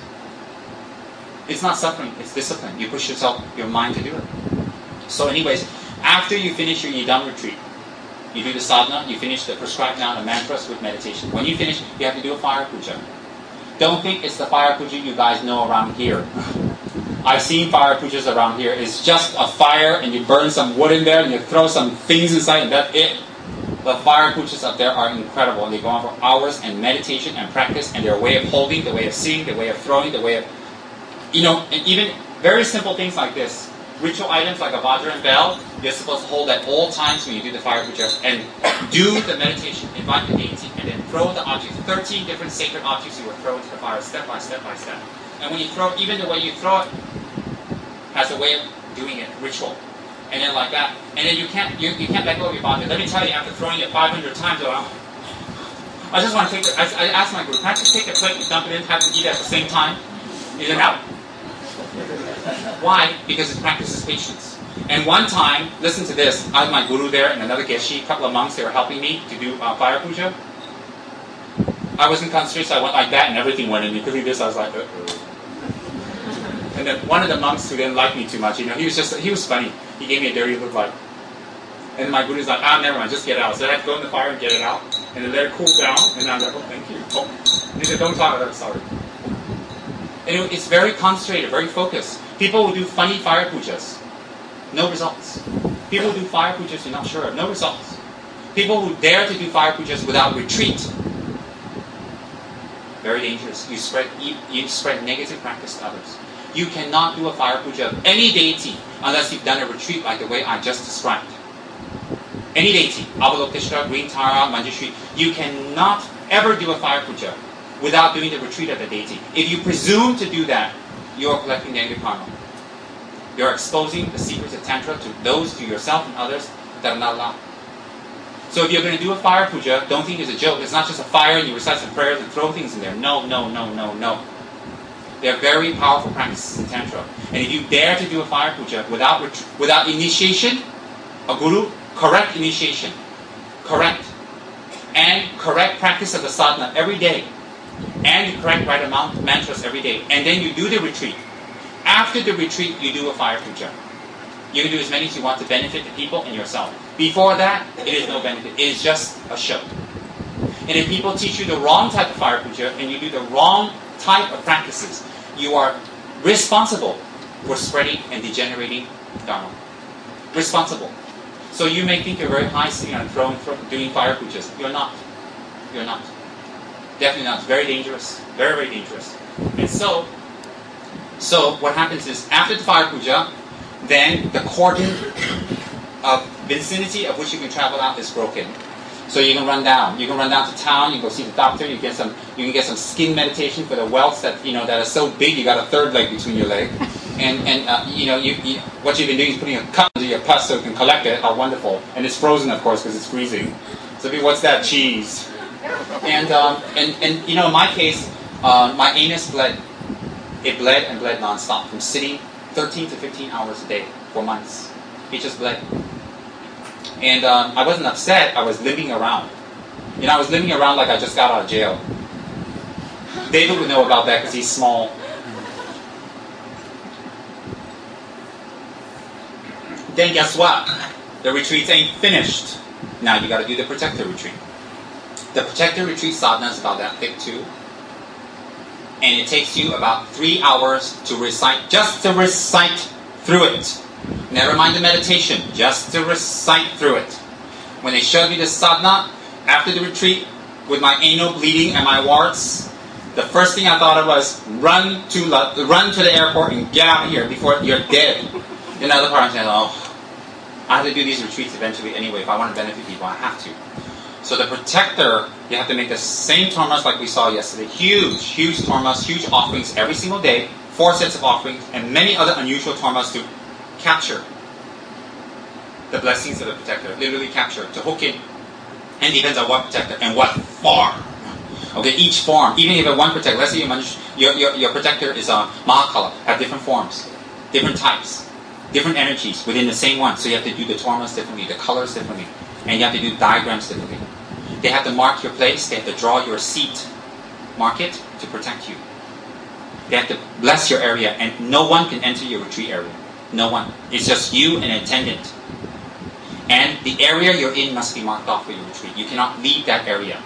It's not suffering, it's discipline. You push your mind to do it. So anyways, after you finish your Yidam retreat, you do the sadhana, you finish the prescribed amount of mantras with meditation. When you finish, you have to do a fire puja. Don't think it's the fire puja you guys know around here. I've seen fire pujas around here. It's just a fire and you burn some wood in there and you throw some things inside and that's it. The fire pujas up there are incredible and they go on for hours, and meditation and practice and their way of holding, the way of seeing, the way of throwing, the way of, and even very simple things like this. Ritual items like a Vajra and bell, you're supposed to hold at all times when you do the fire puja and do the meditation, invite the deity, and then throw the objects. 13 different sacred objects you will throw into the fire step by step by step. And when you throw, even the way you throw it has a way of doing it, ritual. And then like that. And then you can't let go of your body. Let me tell you, after throwing it 500 times, I just want to take I asked my group, can I just take the plate and dump it in, have them eat at the same time? Is it out? Why? Because it practices patience. And one time, listen to this, I had my guru there and another geshe, a couple of monks, they were helping me to do fire puja. I wasn't concentrated, so I went like that and everything went in. Because of this, I was like, And then one of the monks who didn't like me too much, he was funny. He gave me a dirty look like. And then my guru's like, never mind, just get it out. So I had to go in the fire and get it out. And then let it cool down. And I was like, thank you. And he said, don't talk about it, sorry. And it's very concentrated, very focused. People will do funny fire pujas. No results. People who do fire pujas you're not sure of. No results. People who dare to do fire pujas without retreat. Very dangerous. You spread negative practice to others. You cannot do a fire puja of any deity unless you've done a retreat like the way I just described. Any deity. Avalokiteshvara, Green Tara, Manjushri. You cannot ever do a fire puja without doing the retreat of the deity. If you presume to do that, you are collecting negative karma. You're exposing the secrets of Tantra to yourself and others that are not allowed. So if you're going to do a fire puja, don't think it's a joke. It's not just a fire and you recite some prayers and throw things in there. No, no, no, no, no. They're very powerful practices in Tantra. And if you dare to do a fire puja without initiation, a guru, correct initiation, correct, and correct practice of the sadhana every day, and the correct right amount mantras every day, and then you do the retreat. After the retreat, you do a fire puja. You can do as many as you want to benefit the people and yourself. Before that, it is no benefit. It is just a show. And if people teach you the wrong type of fire puja and you do the wrong type of practices, you are responsible for spreading and degenerating Dharma. Responsible. So you may think you're very high sitting on a throne doing fire pujas. You're not. You're not. Definitely not. It's very dangerous. Very, very dangerous. And so what happens is, after the fire puja, then the cordon of vicinity of which you can travel out is broken. So you can run down. You can run down to town. You can go see the doctor. You can get some skin meditation for the welts that that are so big you got a third leg between your leg. And what you've been doing is putting a cup into your pus so you can collect it. How wonderful! And it's frozen, of course, because it's freezing. So what's that? Cheese. And in my case, my anus bled. It bled and bled nonstop from sitting 13 to 15 hours a day for months. It just bled. And I wasn't upset. I was limping around. I was limping around like I just got out of jail. David would know about that because he's small. Then guess what? The retreats ain't finished. Now you got to do the protector retreat. The protector retreat sadhana is about that thick too. And it takes you about 3 hours to recite, just to recite through it. Never mind the meditation, just to recite through it. When they showed me the sadhana, after the retreat, with my anal bleeding and my warts, the first thing I thought of was, run to the airport and get out of here before you're dead. Another part I'm saying, I have to do these retreats eventually anyway. If I want to benefit people, I have to. So the protector, you have to make the same tormas like we saw yesterday. Huge, huge tormas, huge offerings every single day. 4 sets of offerings, and many other unusual tormas to capture the blessings of the protector. Literally capture, to hook in. And depends on what protector and what form. Okay, each form, even if you have one protector, let's say your protector is a Mahakala, have different forms, different types, different energies within the same one. So you have to do the tormas differently, the colors differently, and you have to do diagrams differently. They have to mark your place, they have to draw your seat, mark it to protect you. They have to bless your area, and no one can enter your retreat area. No one. It's just you and an attendant. And the area you're in must be marked off for your retreat. You cannot leave that area.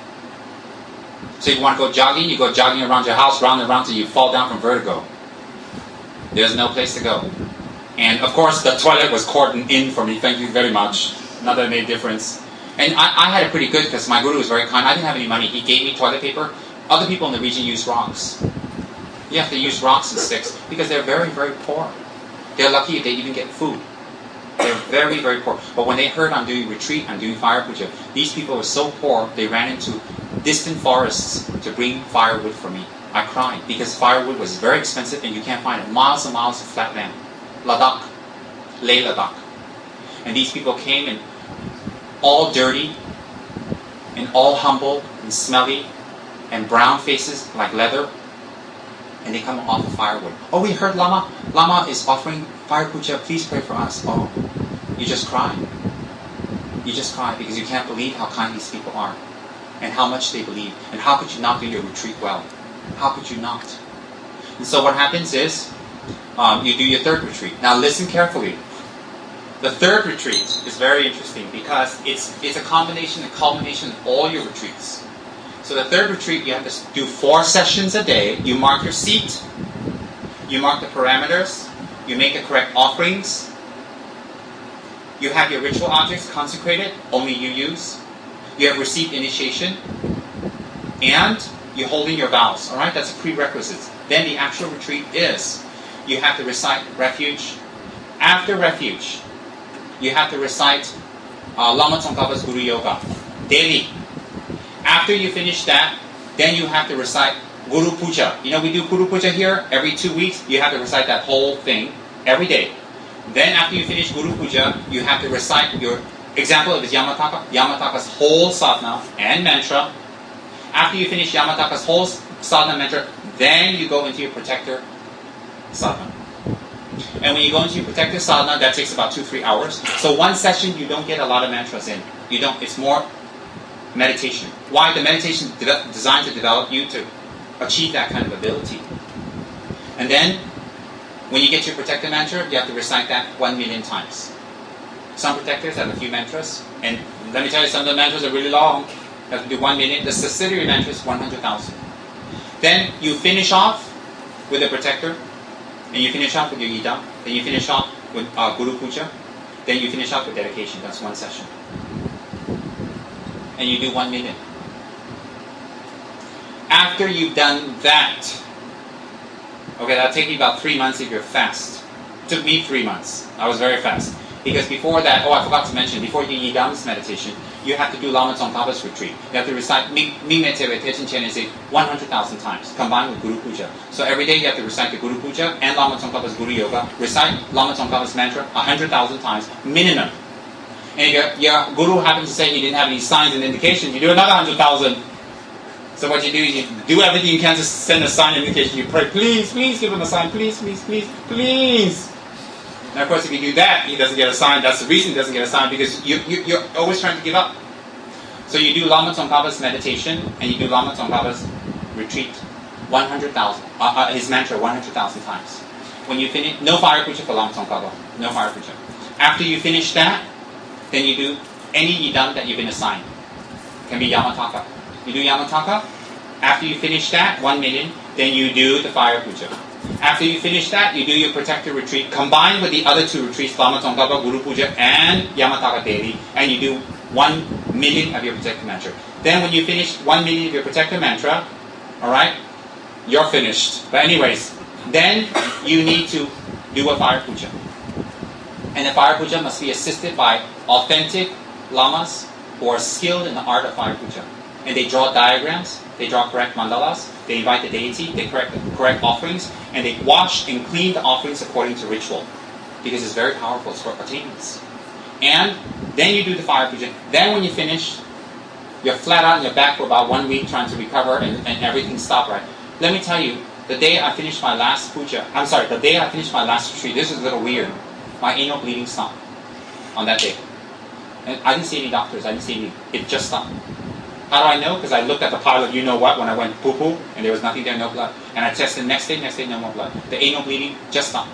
So if you want to go jogging, you go jogging around your house, round and round till you fall down from vertigo. There's no place to go. And of course, the toilet was cordoned in for me. Thank you very much. Not that it made a difference. And I had it pretty good because my guru was very kind. I didn't have any money. He gave me toilet paper. Other people in the region use rocks. You have to use rocks and sticks because they're very, very poor. They're lucky if they even get food. They're very, very poor. But when they heard I'm doing retreat, I'm doing fire puja, these people were so poor, they ran into distant forests to bring firewood for me. I cried because firewood was very expensive and you can't find it. Miles and miles of flat land. Ladakh. Leh Ladakh. And these people came and all dirty and all humble and smelly and brown faces like leather. And they come off of firewood. Oh, we heard Lama. Lama is offering fire puja. Please pray for us. Oh, you just cry. You just cry because you can't believe how kind these people are and how much they believe. And how could you not do your retreat well? How could you not? And so what happens is you do your third retreat. Now listen carefully. The third retreat is very interesting because it's a combination and culmination of all your retreats. So the third retreat, you have to do 4 sessions a day. You mark your seat. You mark the parameters. You make the correct offerings. You have your ritual objects consecrated, only you use. You have received initiation. And you're holding your vows. Alright, that's a prerequisite. Then the actual retreat is, you have to recite refuge. After refuge, you have to recite Lama Tsongkhapa's Guru Yoga daily. After you finish that, then you have to recite Guru Puja. You know, we do Guru Puja here every 2 weeks. You have to recite that whole thing every day. Then after you finish Guru Puja, you have to recite your example of his Yamataka, Yamataka's whole sadhana and mantra. After you finish Yamataka's whole sadhana mantra, then you go into your protector sadhana. And when you go into your protector sadhana, that takes about 2-3 hours. So one session, you don't get a lot of mantras in. You don't. It's more meditation. Why? The meditation is designed to develop you to achieve that kind of ability. And then, when you get to your protector mantra, you have to recite that 1,000,000 times. Some protectors have a few mantras, and let me tell you, some of the mantras are really long. You have to do 1,000,000. The subsidiary mantra is 100,000. Then you finish off with the protector, and you finish off with your idam. Then you finish off with Guru Puja. Then you finish off with dedication. That's one session. And you do 1,000,000. After you've done that, okay, that'll take you about 3 months if you're fast. It took me 3 months. I was very fast. Because before that, I forgot to mention, before you do Yidam's meditation, you have to do Lama Tsongkhapa's retreat. You have to recite Mingme Tewe Techen Chenese 100,000 times, combined with Guru Puja. So every day you have to recite the Guru Puja and Lama Tsongkhapa's Guru Yoga, recite Lama Tsongkhapa's mantra 100,000 times, minimum. And if your Guru happens to say he didn't have any signs and indications, you do another 100,000. So what you do is you do everything you can to send a sign and indication. You pray, please, please give him a sign, please, please, please, please. And of course, if you do that, he doesn't get a sign. That's the reason he doesn't get a sign, because you're always trying to give up. So you do Lama Tsongkhapa's meditation, and you do Lama Tsongkhapa's retreat 100,000, his mantra 100,000 times. When you finish, no fire puja for Lama Tsongkhapa, no fire puja. After you finish that, then you do any yidam that you've been assigned. It can be Yamataka. You do Yamataka. After you finish that, 1,000,000, then you do the fire puja. After you finish that, you do your protector retreat, combined with the other 2 retreats, Lama Tsongkhapa, Guru Puja, and Yamataka daily, and you do 1,000,000 of your protector mantra. Then when you finish 1,000,000 of your protector mantra, alright, you're finished. But anyways, then you need to do a fire puja. And the fire puja must be assisted by authentic lamas who are skilled in the art of fire puja. And they draw diagrams, they draw correct mandalas, they invite the deity, they correct offerings, and they wash and clean the offerings according to ritual. Because it's very powerful, it's for attainments. And then you do the fire puja. Then when you finish, you're flat out on your back for about 1 week trying to recover and everything stopped right. Let me tell you, the day I finished my last puja, the day I finished my last retreat, this is a little weird. My anal bleeding stopped on that day. And I didn't see any doctors, I didn't see any, it just stopped. How do I know? Because I looked at the pile of you-know-what when I went poo-poo, and there was nothing there, no blood. And I tested next day, no more blood. The anal bleeding just stopped.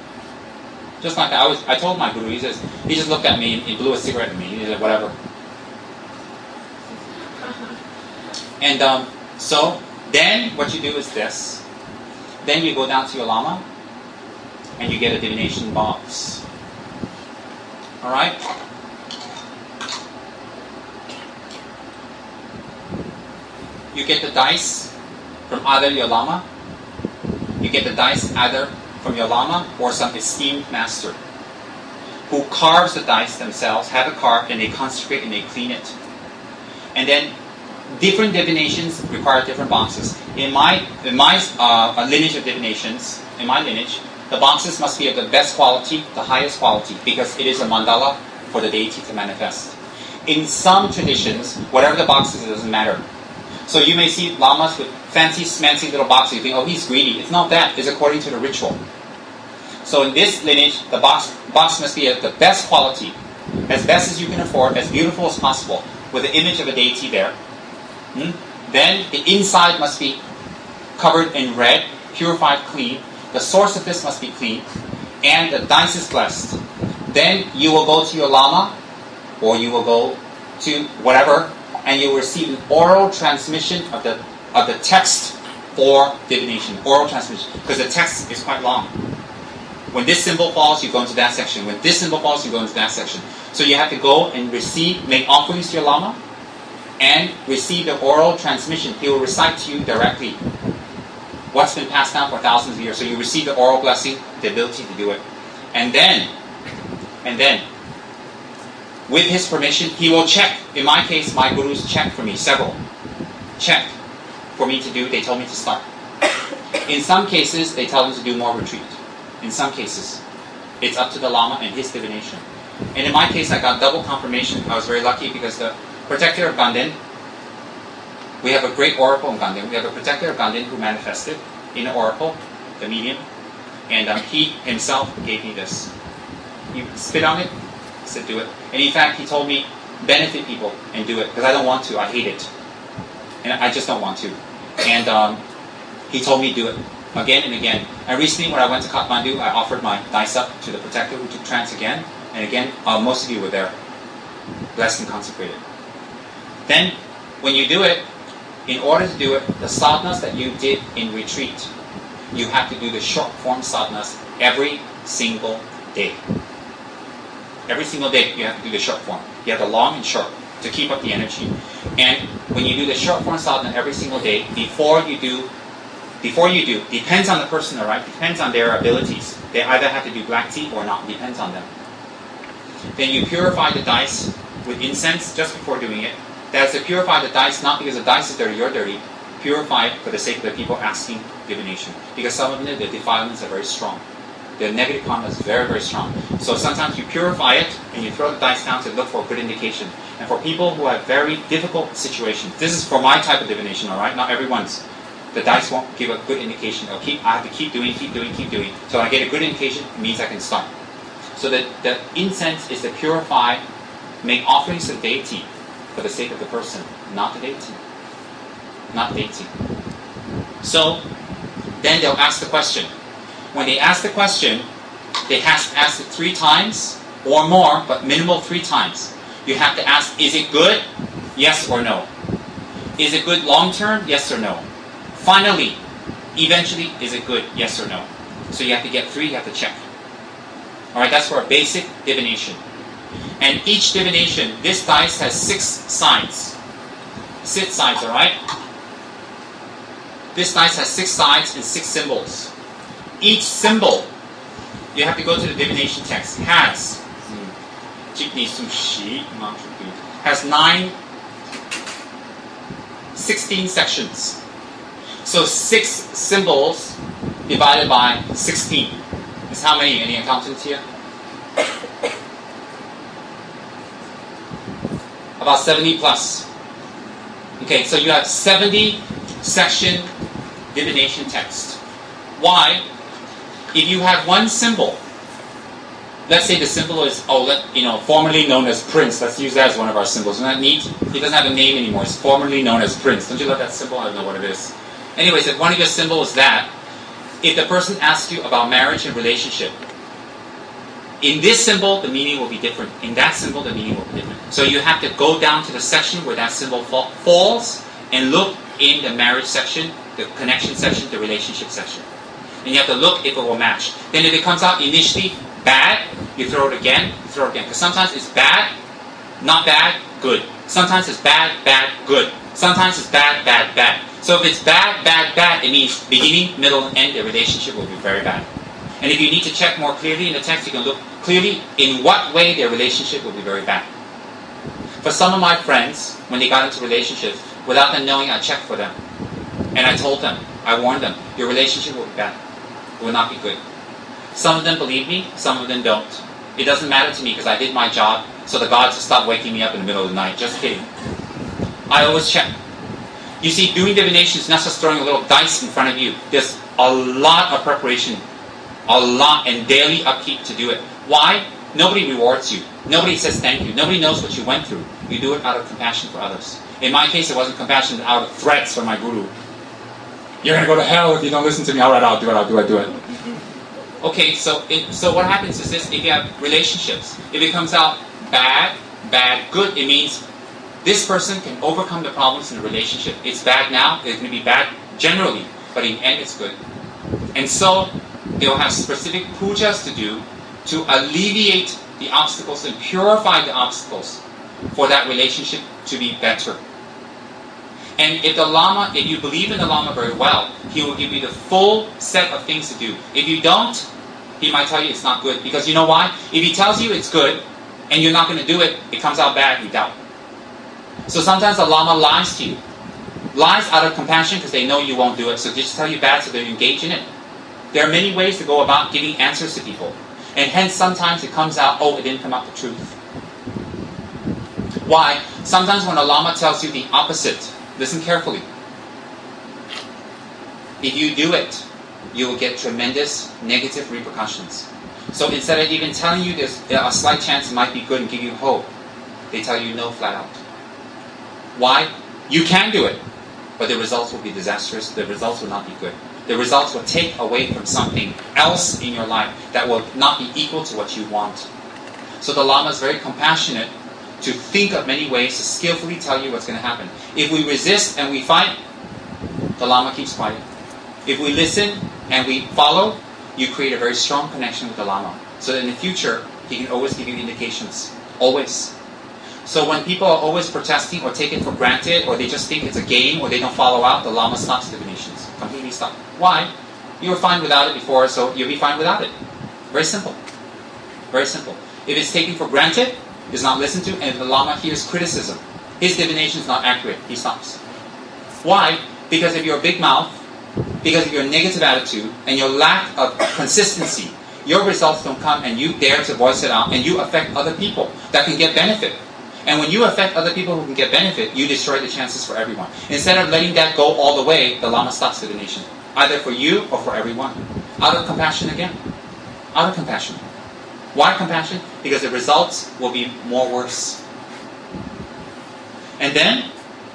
Just like that. I told my guru, he just looked at me and he blew a cigarette at me. He said, whatever. And so, then what you do is this. Then you go down to your lama, and you get a divination box. Alright? You get the dice from either your lama, you get the dice either from your lama or some esteemed master who carves the dice themselves, have it carved, and they consecrate and they clean it. And then different divinations require different boxes. In my lineage of divinations, in my lineage, the boxes must be of the best quality, the highest quality, because it is a mandala for the deity to manifest. In some traditions, whatever the box is, it doesn't matter. So you may see lamas with fancy, smancy little boxes. You think, oh, he's greedy. It's not that. It's according to the ritual. So in this lineage, the box must be of the best quality, as best as you can afford, as beautiful as possible, with the image of a deity there. Then the inside must be covered in red, purified, clean. The source of this must be clean, and the dice is blessed. Then you will go to your lama, or you will go to whatever, and you will receive an oral transmission of the text for divination. Oral transmission, because the text is quite long. When this symbol falls, you go into that section. When this symbol falls, you go into that section. So you have to go and make offerings to your lama, and receive the oral transmission. He will recite to you directly what's been passed down for thousands of years. So you receive the oral blessing, the ability to do it. And then, with his permission, he will check. In my case, my gurus checked for me, several. Checked for me to do, they told me to start. In some cases, they tell them to do more retreat. In some cases, it's up to the lama and his divination. And in my case, I got double confirmation. I was very lucky because the protector of Ganden, we have a great oracle in Ganden. We have a protector of Ganden who manifested in the oracle, the medium, and he himself gave me this. He spit on it, said do it. And in fact, he told me, benefit people and do it, because I don't want to, I hate it. And I just don't want to. And he told me do it again and again. And recently when I went to Kathmandu, I offered my dice up to the protector who took trance again. And again, most of you were there, blessed and consecrated. Then, when you do it, in order to do it, the sadhanas that you did in retreat, you have to do the short form sadhanas every single day. Every single day you have to do the short form. You have the long and short to keep up the energy. And when you do the short form sadhana every single day, before you do, depends on the person, alright? Depends on their abilities. They either have to do black tea or not, depends on them. Then you purify the dice with incense just before doing it. That's to purify the dice, not because the dice is dirty, you're dirty. Purify it for the sake of the people asking divination. Because some of them, the defilements are very strong. The negative karma is very, very strong. So sometimes you purify it and you throw the dice down to look for a good indication. And for people who have very difficult situations, this is for my type of divination, alright? Not everyone's. The dice won't give a good indication. I have to keep doing. So when I get a good indication, it means I can start. So the incense is to purify, make offerings to the deity for the sake of the person, not the deity. Not the deity. So then they'll ask the question. When they ask the question, they have to ask it 3 times or more, but minimal 3 times. You have to ask, is it good? Yes or no. Is it good long term? Yes or no. Finally, eventually, is it good? Yes or no. So you have to get 3, you have to check. Alright, that's for a basic divination. And each divination, this dice has 6 sides. 6 sides, alright? This dice has 6 sides and 6 symbols. Each symbol, you have to go to the divination text, has 16 sections. So 6 symbols divided by 16 is how many? Any accountants here? About 70 plus. Okay, so you have 70 section divination text. Why? If you have one symbol, let's say the symbol is, formerly known as Prince. Let's use that as one of our symbols. Isn't that neat? It doesn't have a name anymore. It's formerly known as Prince. Don't you love that symbol? I don't know what it is. Anyways, if one of your symbols is that, if the person asks you about marriage and relationship, in this symbol, the meaning will be different. In that symbol, the meaning will be different. So you have to go down to the section where that symbol falls and look in the marriage section, the connection section, the relationship section. And you have to look if it will match. Then if it comes out initially bad, you throw it again, Because sometimes it's bad, not bad, good. Sometimes it's bad, bad, good. Sometimes it's bad, bad, bad. So if it's bad, bad, bad, it means beginning, middle, and end, the relationship will be very bad. And if you need to check more clearly in the text, you can look clearly in what way their relationship will be very bad. For some of my friends, when they got into relationships, without them knowing, I checked for them. And I told them, I warned them, your relationship will be bad. It will not be good. Some of them believe me, some of them don't. It doesn't matter to me because I did my job, so the gods will stop waking me up in the middle of the night. Just kidding. I always check. You see, doing divination is not just throwing a little dice in front of you. There's a lot of preparation, a lot, and daily upkeep to do it. Why? Nobody rewards you. Nobody says thank you. Nobody knows what you went through. You do it out of compassion for others. In my case, it wasn't compassion, out of threats from my guru. You're going to go to hell if you don't listen to me. All right, I'll do it. Okay, so what happens is this: if you have relationships, if it comes out bad, good, it means this person can overcome the problems in the relationship. It's bad now, it's going to be bad generally, but in the end it's good. And so they'll have specific pujas to do to alleviate the obstacles and purify the obstacles for that relationship to be better. And if you believe in the Lama very well, he will give you the full set of things to do. If you don't, he might tell you it's not good. Because you know why? If he tells you it's good, and you're not going to do it, it comes out bad, you doubt. So sometimes the Lama lies to you. Lies out of compassion because they know you won't do it. So they just tell you bad so they engage in it. There are many ways to go about giving answers to people. And hence sometimes it comes out, oh, it didn't come out the truth. Why? Sometimes when a Lama tells you the opposite, listen carefully. If you do it, you will get tremendous negative repercussions. So instead of even telling you there's a slight chance it might be good and give you hope, they tell you no flat out. Why? You can do it, but the results will be disastrous. The results will not be good. The results will take away from something else in your life that will not be equal to what you want. So the Lama is very compassionate to think of many ways to skillfully tell you what's going to happen. If we resist and we fight, the Lama keeps quiet. If we listen and we follow, you create a very strong connection with the Lama. So that in the future, he can always give you indications. Always. So when people are always protesting or take it for granted, or they just think it's a game, or they don't follow out, the Lama stops divinations. Completely stop. Why? You were fine without it before, so you'll be fine without it. Very simple. Very simple. If it's taken for granted, is not listened to, and the Lama hears criticism, his divination is not accurate, he stops. Why? Because of your big mouth, because of your negative attitude, and your lack of consistency, your results don't come, and you dare to voice it out, and you affect other people that can get benefit. And when you affect other people who can get benefit, you destroy the chances for everyone. Instead of letting that go all the way, the Lama stops divination, either for you or for everyone. Out of compassion again. Out of compassion. Why compassion? Because the results will be more worse. And then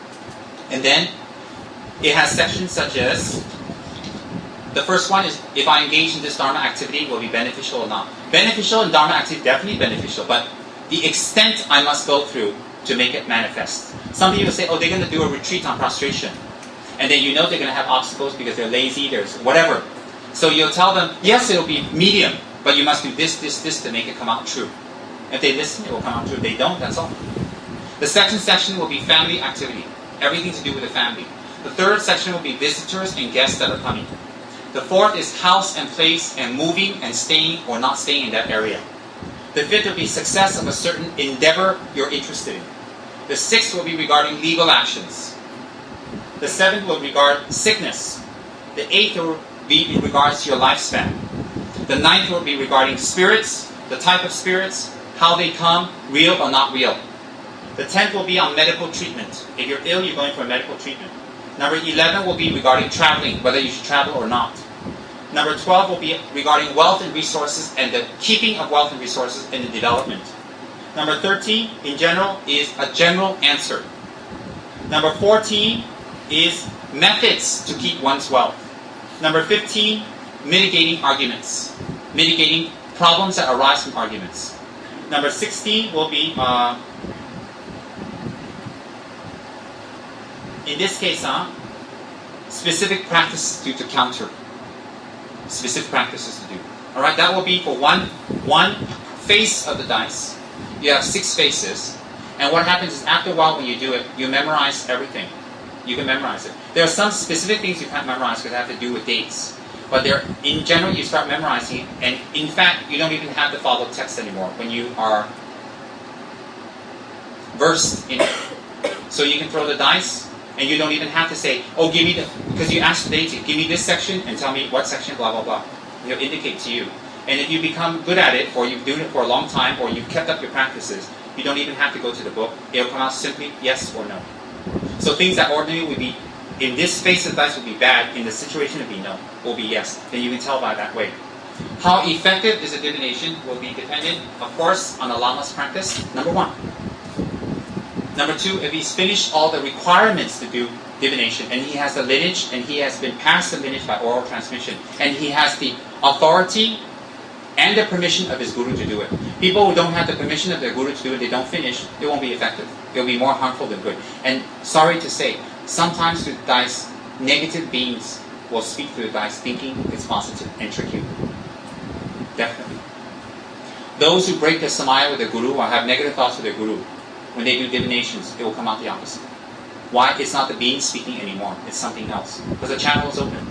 it has sections such as, the first one is, if I engage in this Dharma activity, will it be beneficial or not? Beneficial in Dharma activity, definitely beneficial, but the extent I must go through to make it manifest. Some people say, oh, they're going to do a retreat on prostration. And then you know they're going to have obstacles because they're lazy, there's whatever. So you'll tell them, yes, it'll be medium, but you must do this to make it come out true. If they listen, it will come out true. If they don't, that's all. The second section will be family activity. Everything to do with the family. The third section will be visitors and guests that are coming. The fourth is house and place and moving and staying or not staying in that area. The fifth will be success of a certain endeavor you're interested in. The sixth will be regarding legal actions. The seventh will regard sickness. The eighth will be in regards to your lifespan. The ninth will be regarding spirits, the type of spirits, how they come, real or not real. The 10th will be on medical treatment. If you're ill, you're going for a medical treatment. Number 11 will be regarding traveling, whether you should travel or not. Number 12 will be regarding wealth and resources and the keeping of wealth and resources in the development. Number 13, in general, is a general answer. Number 14 is methods to keep one's wealth. Number 15, mitigating arguments. Mitigating problems that arise from arguments. Number 16 will be, in this case, specific practices to counter. Specific practices to do. Alright, that will be for one face of the dice. You have 6 faces. And what happens is after a while when you do it, you memorize everything. You can memorize it. There are some specific things you can't memorize because they have to do with dates. But in general, you start memorizing it, and in fact, you don't even have to follow text anymore when you are versed in it. So you can throw the dice, and you don't even have to say, oh, give me because you ask the deity, give me this section and tell me what section, blah, blah, blah. It'll indicate to you. And if you become good at it, or you've been doing it for a long time, or you've kept up your practices, you don't even have to go to the book. It'll come out simply yes or no. So things that ordinarily would be, in this face of dice would be bad, in the situation it would be no, will be yes. Then you can tell by that way. How effective is a divination will be dependent, of course, on the Lama's practice, number 1. Number 2, if he's finished all the requirements to do divination, and he has the lineage, and he has been passed the lineage by oral transmission, and he has the authority and the permission of his guru to do it. People who don't have the permission of their guru to do it, they don't finish, it won't be effective. It will be more harmful than good. And sorry to say, sometimes through the dice, negative beings will speak through the dice thinking it's positive and trick you. Definitely. Those who break their samaya with their guru or have negative thoughts with their guru, when they do divinations, it will come out the opposite. Why? It's not the being speaking anymore. It's something else. Because the channel is open.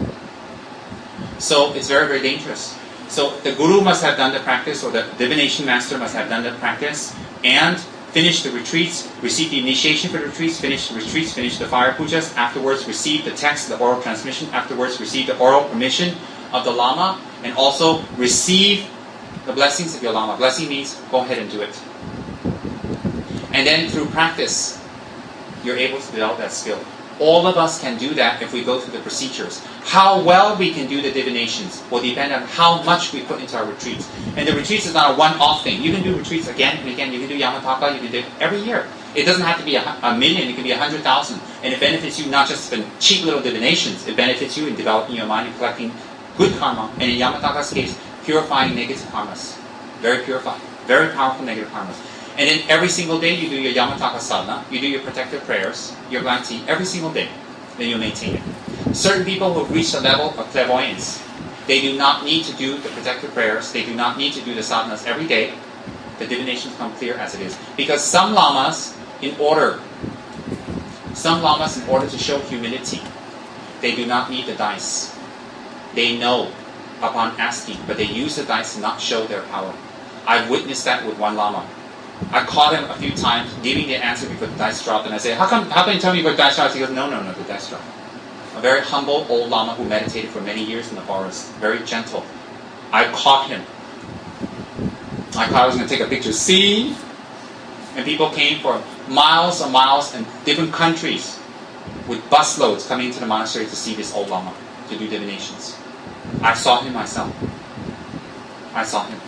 So it's very, very dangerous. So the guru must have done the practice, or the divination master must have done the practice, and finish the retreats, receive the initiation for the retreats, finish the retreats, finish the fire pujas, afterwards receive the text, the oral transmission, afterwards receive the oral permission of the Lama, and also receive the blessings of your Lama. Blessing means go ahead and do it. And then through practice, you're able to develop that skill. All of us can do that if we go through the procedures. How well we can do the divinations will depend on how much we put into our retreats. And the retreats is not a one-off thing. You can do retreats again and again. You can do Yamataka, you can do it every year. It doesn't have to be a million, it can be 100,000. And it benefits you not just in cheap little divinations, it benefits you in developing your mind and collecting good karma. And in Yamataka's case, purifying negative karmas. Very purified. Very powerful negative karmas. And then every single day you do your Yamataka sadhana, you do your protective prayers, your blanti, every single day. Then you maintain it. Certain people who have reached a level of clairvoyance, they do not need to do the protective prayers, they do not need to do the sadhanas every day. The divinations come clear as it is. Because some lamas, in order to show humility, they do not need the dice. They know upon asking, but they use the dice to not show their power. I've witnessed that with one lama. I caught him a few times giving the answer before the dice dropped, and I say, how can you tell me about dice dropped? He goes, no, the dice dropped. A very humble old lama who meditated for many years in the forest, very gentle. I caught him. I was going to take a picture. See? And people came for miles and miles in different countries with busloads coming into the monastery to see this old lama, to do divinations. I saw him myself. I saw him.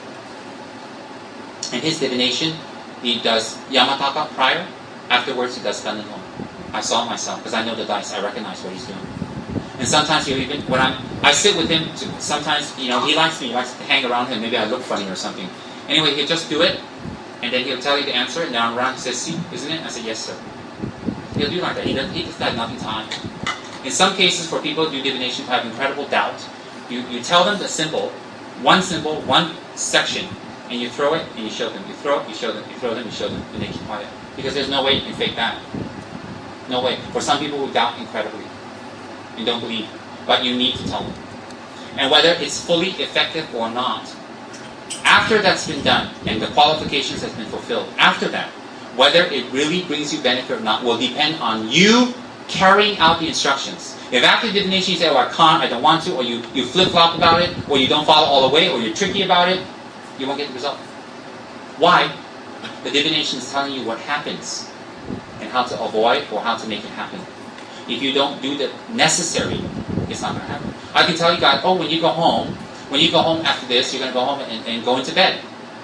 And his divination, he does Yamataka prior, afterwards he does Danilon. I saw it myself, because I know the dice, I recognize what he's doing. And sometimes he'll even, when I sit with him, sometimes, he likes me, he likes to hang around him, maybe I look funny or something. Anyway, he'll just do it, and then he'll tell you the answer, and then I'm around, he says, see, isn't it? I say, yes, sir. He'll do like that. He just has nothing to hide. In some cases, for people who do divination who have incredible doubt, you tell them the symbol, one section, and you throw it, and you show them. You throw it, you show them. You throw them, you show them, and they keep quiet. Because there's no way you can fake that. No way. For some people who doubt incredibly and don't believe, but you need to tell them. And whether it's fully effective or not, after that's been done, and the qualifications has been fulfilled, after that, whether it really brings you benefit or not will depend on you carrying out the instructions. If after divination you say, oh, I can't, I don't want to, or you flip-flop about it, or you don't follow all the way, or you're tricky about it, you won't get the result. Why? The divination is telling you what happens and how to avoid or how to make it happen. If you don't do the necessary, it's not going to happen. I can tell you guys, oh, when you go home after this, you're going to go home and go into bed.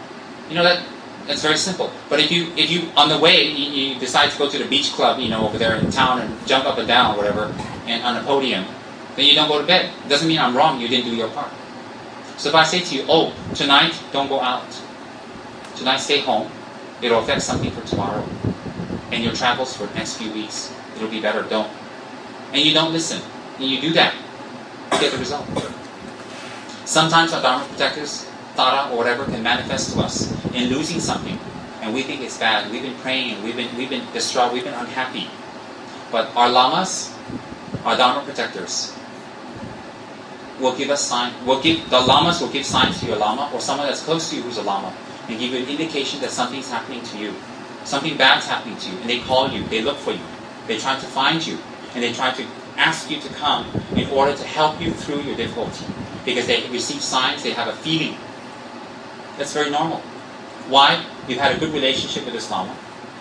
That's very simple. But if you on the way, you decide to go to the beach club, over there in town and jump up and down or whatever, and on a podium, then you don't go to bed. It doesn't mean I'm wrong, you didn't do your part. So if I say to you, oh, tonight don't go out. Tonight stay home. It'll affect something for tomorrow. And your travels for the next few weeks. It'll be better, don't. And you don't listen. And you do that. You get the result. Sometimes our Dharma protectors, Tara or whatever, can manifest to us in losing something. And we think it's bad. We've been praying, we've been distraught, we've been unhappy. But our lamas, our Dharma protectors, will give us signs. The lamas will give signs to your lama or someone that's close to you who's a lama and give you an indication that something's happening to you. Something bad's happening to you. And they call you, they look for you. They try to find you. And they try to ask you to come in order to help you through your difficulty. Because they receive signs, they have a feeling. That's very normal. Why? You've had a good relationship with this lama.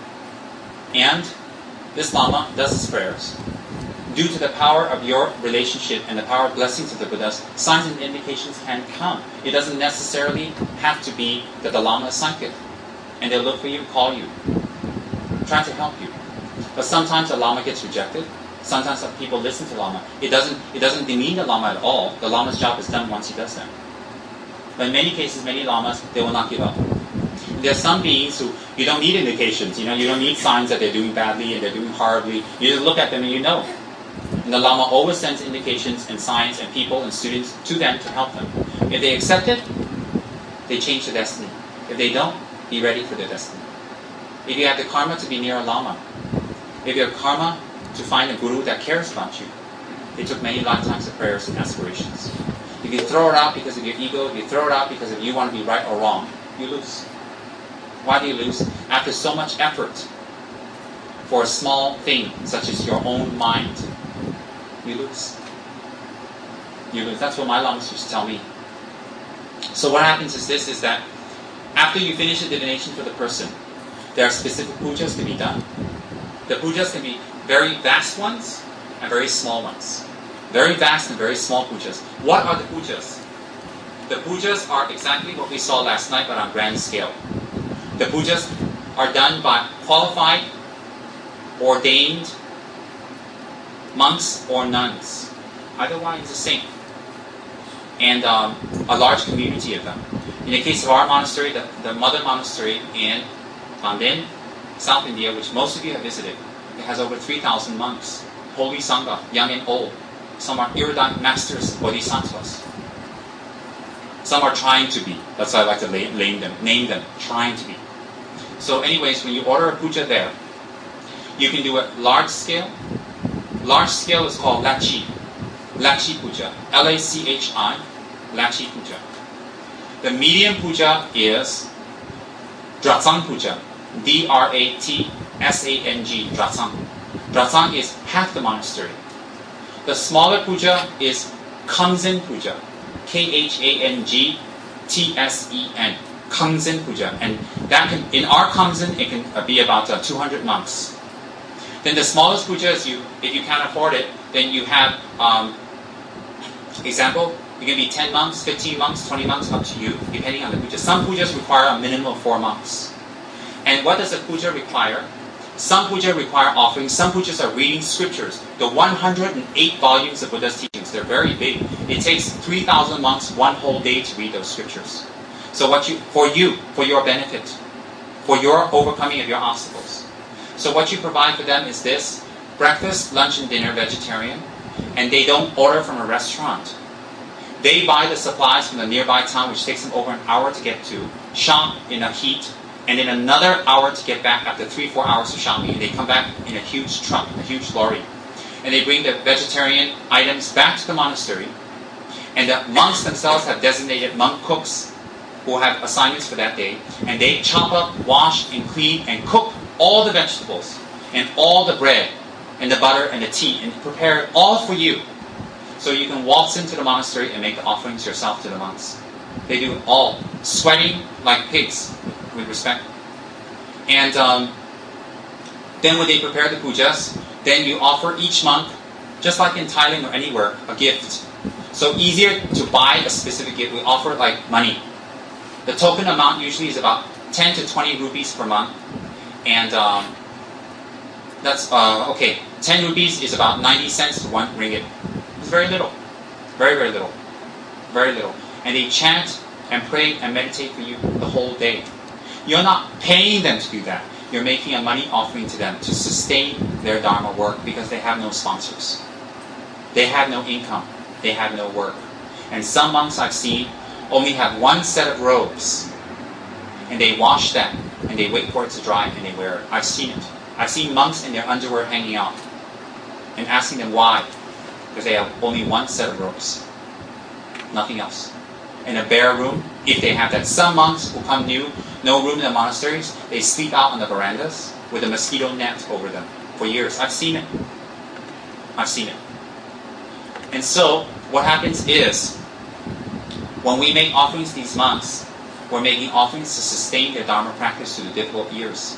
And this lama does his prayers. Due to the power of your relationship and the power of blessings of the Buddhas, signs and indications can come. It doesn't necessarily have to be that the lama is psychic. And they'll look for you, call you, try to help you. But sometimes the lama gets rejected. Sometimes people listen to lama. It doesn't demean the lama at all. The lama's job is done once he does that. But in many cases, many lamas, they will not give up. There are some beings who you don't need indications. You don't need signs that they're doing badly and they're doing horribly. You just look at them and you know. And the lama always sends indications and signs and people and students to them to help them. If they accept it, they change their destiny. If they don't, be ready for their destiny. If you have the karma to be near a lama, if you have karma to find a guru that cares about you, it took many lifetimes of prayers and aspirations. If you throw it out because of your ego, if you throw it out because of you want to be right or wrong, you lose. Why do you lose? After so much effort for a small thing, such as your own mind, you lose. You lose. That's what my lamas used to tell me. So what happens is this, is that after you finish the divination for the person, there are specific pujas to be done. The pujas can be very vast ones and very small ones. Very vast and very small pujas. What are the pujas? The pujas are exactly what we saw last night, but on grand scale. The pujas are done by qualified, ordained monks or nuns. Either one is the same. And a large community of them. In the case of our monastery, the mother monastery in Bandin, South India, which most of you have visited, it has over 3,000 monks, holy sangha, young and old. Some are erudite masters, bodhisattvas. Some are trying to be. That's why I like to name them, trying to be. So anyways, when you order a puja there, you can do it large scale. Large scale is called Lachi. Lachi puja. L-A-C-H-I. Lachi puja. The medium puja is Dratsang puja. D-R-A-T-S-A-N-G. Dratsang. Dratsang is half the monastery. The smaller puja is Kangzen puja. K-H-A-N-G-T-S-E-N. Kangzen puja. And that can, in our Kangzen, it can be about 200 monks. Then the smallest puja is if you can't afford it, then you have, example, it can be 10 monks, 15 monks, 20 monks, up to you, depending on the puja. Some pujas require a minimum of 4 monks. And what does a puja require? Some puja require offerings. Some pujas are reading scriptures. The 108 volumes of Buddha's teachings, they're very big. It takes 3,000 monks one whole day to read those scriptures. So for your benefit, for your overcoming of your obstacles. So what you provide for them is this: breakfast, lunch, and dinner, vegetarian. And they don't order from a restaurant. They buy the supplies from the nearby town, which takes them over an hour to get to, shop in a heat, and then another hour to get back after 3-4 hours of shopping. And they come back in a huge truck, a huge lorry. And they bring the vegetarian items back to the monastery. And the monks themselves have designated monk cooks who have assignments for that day. And they chop up, wash, and clean, and cook all the vegetables, and all the bread, and the butter, and the tea, and prepare it all for you. So you can waltz into the monastery and make the offerings yourself to the monks. They do it all, sweating like pigs, with respect. And then when they prepare the pujas, then you offer each monk, just like in Thailand or anywhere, a gift. So easier to buy a specific gift. We offer like money. The token amount usually is about 10 to 20 rupees per month. And that's, 10 rupees is about 90 cents to 1 ringgit. It's very little. Very, very little. Very little. And they chant and pray and meditate for you the whole day. You're not paying them to do that. You're making a money offering to them to sustain their Dharma work because they have no sponsors. They have no income. They have no work. And some monks I've seen only have one set of robes. And they wash that. And they wait for it to dry and they wear it. I've seen it. I've seen monks in their underwear hanging out. And asking them why. Because they have only one set of robes. Nothing else. In a bare room, if they have that. Some monks who come new, no room in the monasteries, they sleep out on the verandas with a mosquito net over them for years. I've seen it. I've seen it. And so, what happens is, when we make offerings to these monks, we're making offerings to sustain their Dharma practice through the difficult years.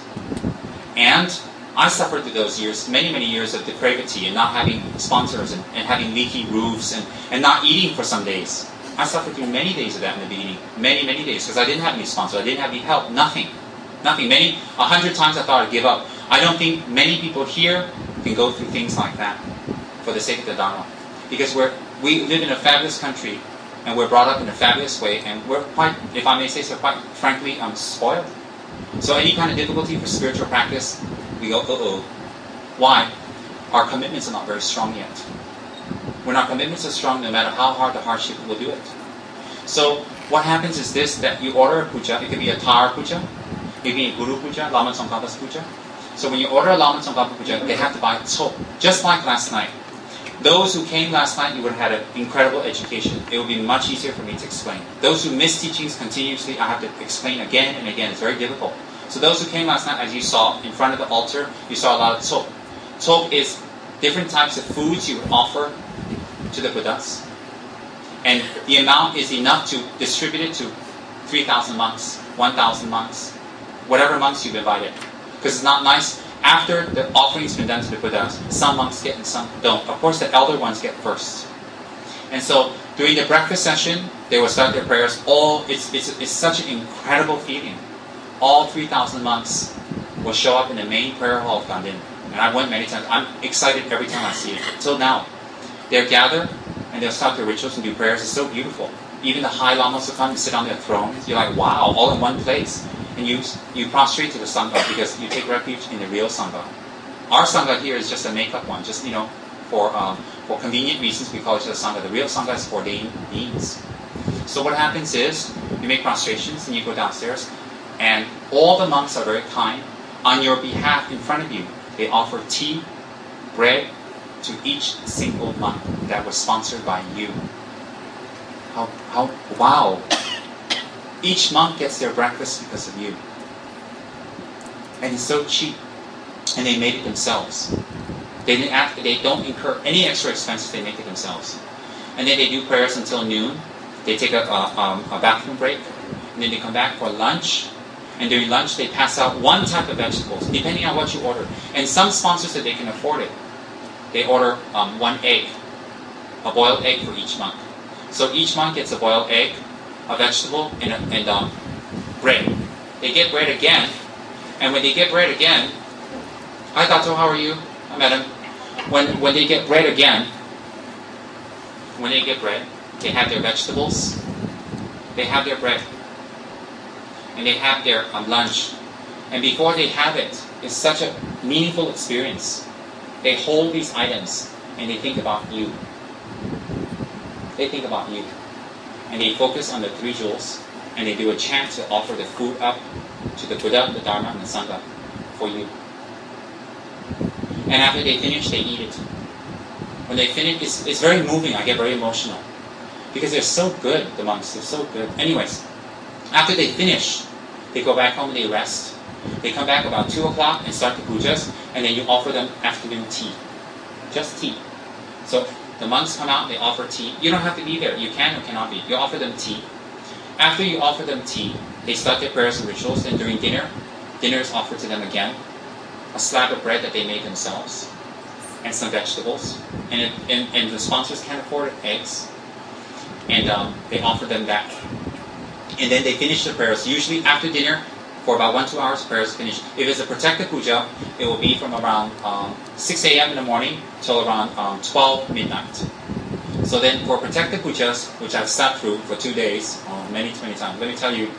And I suffered through those years, many, many years of depravity and not having sponsors and having leaky roofs and not eating for some days. I suffered through many days of that in the beginning. Many, many days. Because I didn't have any sponsors. I didn't have any help. Nothing. Nothing. 100 times I thought I'd give up. I don't think many people here can go through things like that for the sake of the Dharma. Because we live in a fabulous country and we're brought up in a fabulous way and we're quite, if I may say so, quite frankly, spoiled. So any kind of difficulty for spiritual practice, we go, uh-oh. Why? Our commitments are not very strong yet. When our commitments are strong, no matter how hard the hardship, we'll do it. So what happens is this, that you order a puja. It could be a Tar puja. It could be a Guru puja, Lama Tsongkhapa's puja. So when you order a Lama Tsongkhapa puja, they have to buy tsok. Just like last night. Those who came last night, you would have had an incredible education. It would be much easier for me to explain. Those who miss teachings continuously, I have to explain again and again. It's very difficult. So those who came last night, as you saw in front of the altar, you saw a lot of tsok. Tsok is different types of foods you would offer to the Buddhas. And the amount is enough to distribute it to 3,000 monks, 1,000 monks, whatever monks you've invited. Because it's not nice, after the offering's been done to the Buddhas, some monks get and some don't. Of course, the elder ones get first. And so, during the breakfast session, they will start their prayers. It's such an incredible feeling. All 3,000 monks will show up in the main prayer hall of Gandhin. And I went many times. I'm excited every time I see it. Till now. They'll gather and they'll start their rituals and do prayers. It's so beautiful. Even the high lamas will come and sit on their thrones. You're like, wow, all in one place. And you prostrate to the Sangha because you take refuge in the real Sangha. Our Sangha here is just a make-up one. Just, for convenient reasons, we call it the Sangha. The real Sangha is ordained beings. So what happens is, you make prostrations and you go downstairs, and all the monks are very kind. On your behalf, in front of you, they offer tea, bread, to each single monk that was sponsored by you. Wow! Each monk gets their breakfast because of you. And it's so cheap. And they made it themselves. They don't incur any extra expenses, they make it themselves. And then they do prayers until noon. They take a bathroom break. And then they come back for lunch. And during lunch, they pass out one type of vegetables, depending on what you order. And some sponsors that they can afford it, they order one egg, a boiled egg for each monk. So each monk gets a boiled egg, a vegetable, and bread. They get bread again, and when they get bread again, hi Tato, how are you? I met him. When they get bread again, they have their vegetables, they have their bread, and they have their lunch. And before they have it, it's such a meaningful experience. They hold these items and they think about you. They think about you. And they focus on the three jewels and they do a chant to offer the food up to the Buddha, the Dharma, and the Sangha for you. And after they finish, they eat it. When they finish, it's very moving. I get very emotional. Because they're so good, the monks. They're so good. Anyways, after they finish, they go back home and they rest. They come back about 2 o'clock and start the pujas, and then you offer them afternoon tea. Just tea. So the monks come out, they offer tea. You don't have to be there. You can or cannot be. You offer them tea. After you offer them tea, they start their prayers and rituals, and during dinner is offered to them again. A slab of bread that they made themselves, and some vegetables. And the sponsors can't afford it, eggs. And they offer them that. And then they finish the prayers. Usually after dinner, for about 1-2 hours, prayers finish. If it's a protected puja, it will be from around 6 a.m. in the morning till around 12 midnight. So then for protected pujas, which I've sat through for 2 days, many times, let me tell you,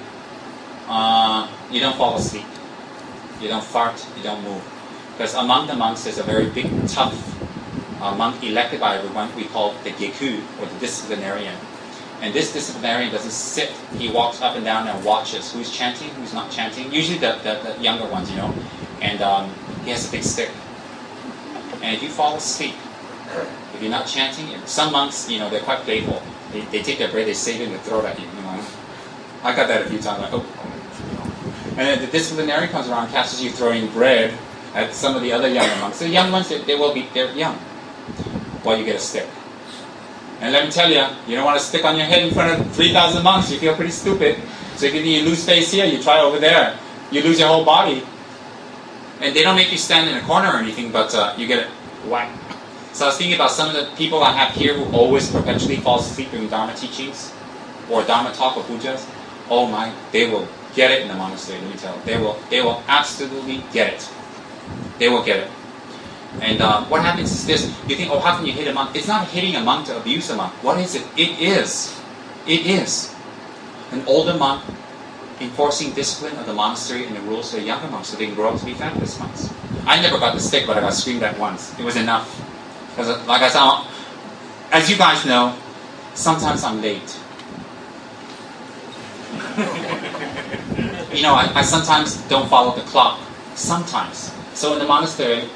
you don't fall asleep. You don't fart, you don't move. Because among the monks, there's a very big, tough monk elected by everyone. We call the Geku, or the disciplinarian. And this disciplinarian doesn't sit. He walks up and down and watches who's chanting, who's not chanting. Usually the younger ones, And he has a big stick. And if you fall asleep, if you're not chanting, some monks, they're quite playful. They take their bread, they save it, and they throw it at you. I got that a few times. Like, oh. And then the disciplinarian comes around, catches you throwing bread at some of the other younger monks. The young ones, they're young. While you get a stick. And let me tell you, you don't want to stick on your head in front of 3,000 monks. You feel pretty stupid. So if you lose space here, you try over there. You lose your whole body. And they don't make you stand in a corner or anything, but you get it whack. So I was thinking about some of the people I have here who always perpetually fall asleep during Dharma teachings or Dharma talk or pujas. Oh my, they will get it in the monastery, let me tell you. They will absolutely get it. They will get it. And what happens is this. You think, how can you hit a monk? It's not hitting a monk to abuse a monk. What is it? It is an older monk enforcing discipline of the monastery and the rules to the younger monks so they can grow up to be fabulous monks. I never got the stick, but I got screamed at once. It was enough. Because like I said, as you guys know, sometimes I'm late. I sometimes don't follow the clock. Sometimes. So in the monastery,